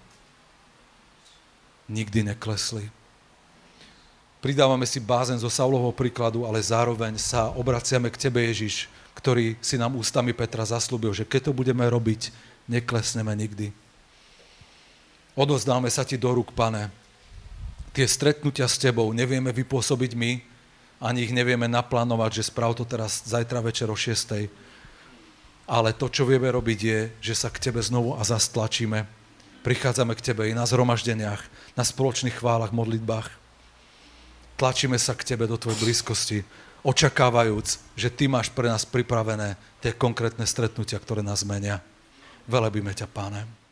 nikdy neklesli. Pridávame si bázen zo Saulovho príkladu, ale zároveň sa obraciame k Tebe, Ježiš, ktorý si nám ústami Petra zasľúbil, že keď to budeme robiť, neklesneme nikdy. Odovzdáme sa Ti do rúk, Pane. Tie stretnutia s Tebou nevieme vypôsobiť my, ani ich nevieme naplánovať, že sprav to teraz zajtra večer o šiestej. Ale to, čo vieme robiť, je, že sa k Tebe znovu a zas tlačíme. Prichádzame k Tebe i na zhromaždeniach, na spoločných chválach, modlitbách. Tlačíme sa k Tebe do Tvojej blízkosti, očakávajúc, že Ty máš pre nás pripravené tie konkrétne stretnutia, ktoré nás menia. Velebíme ťa, Páne.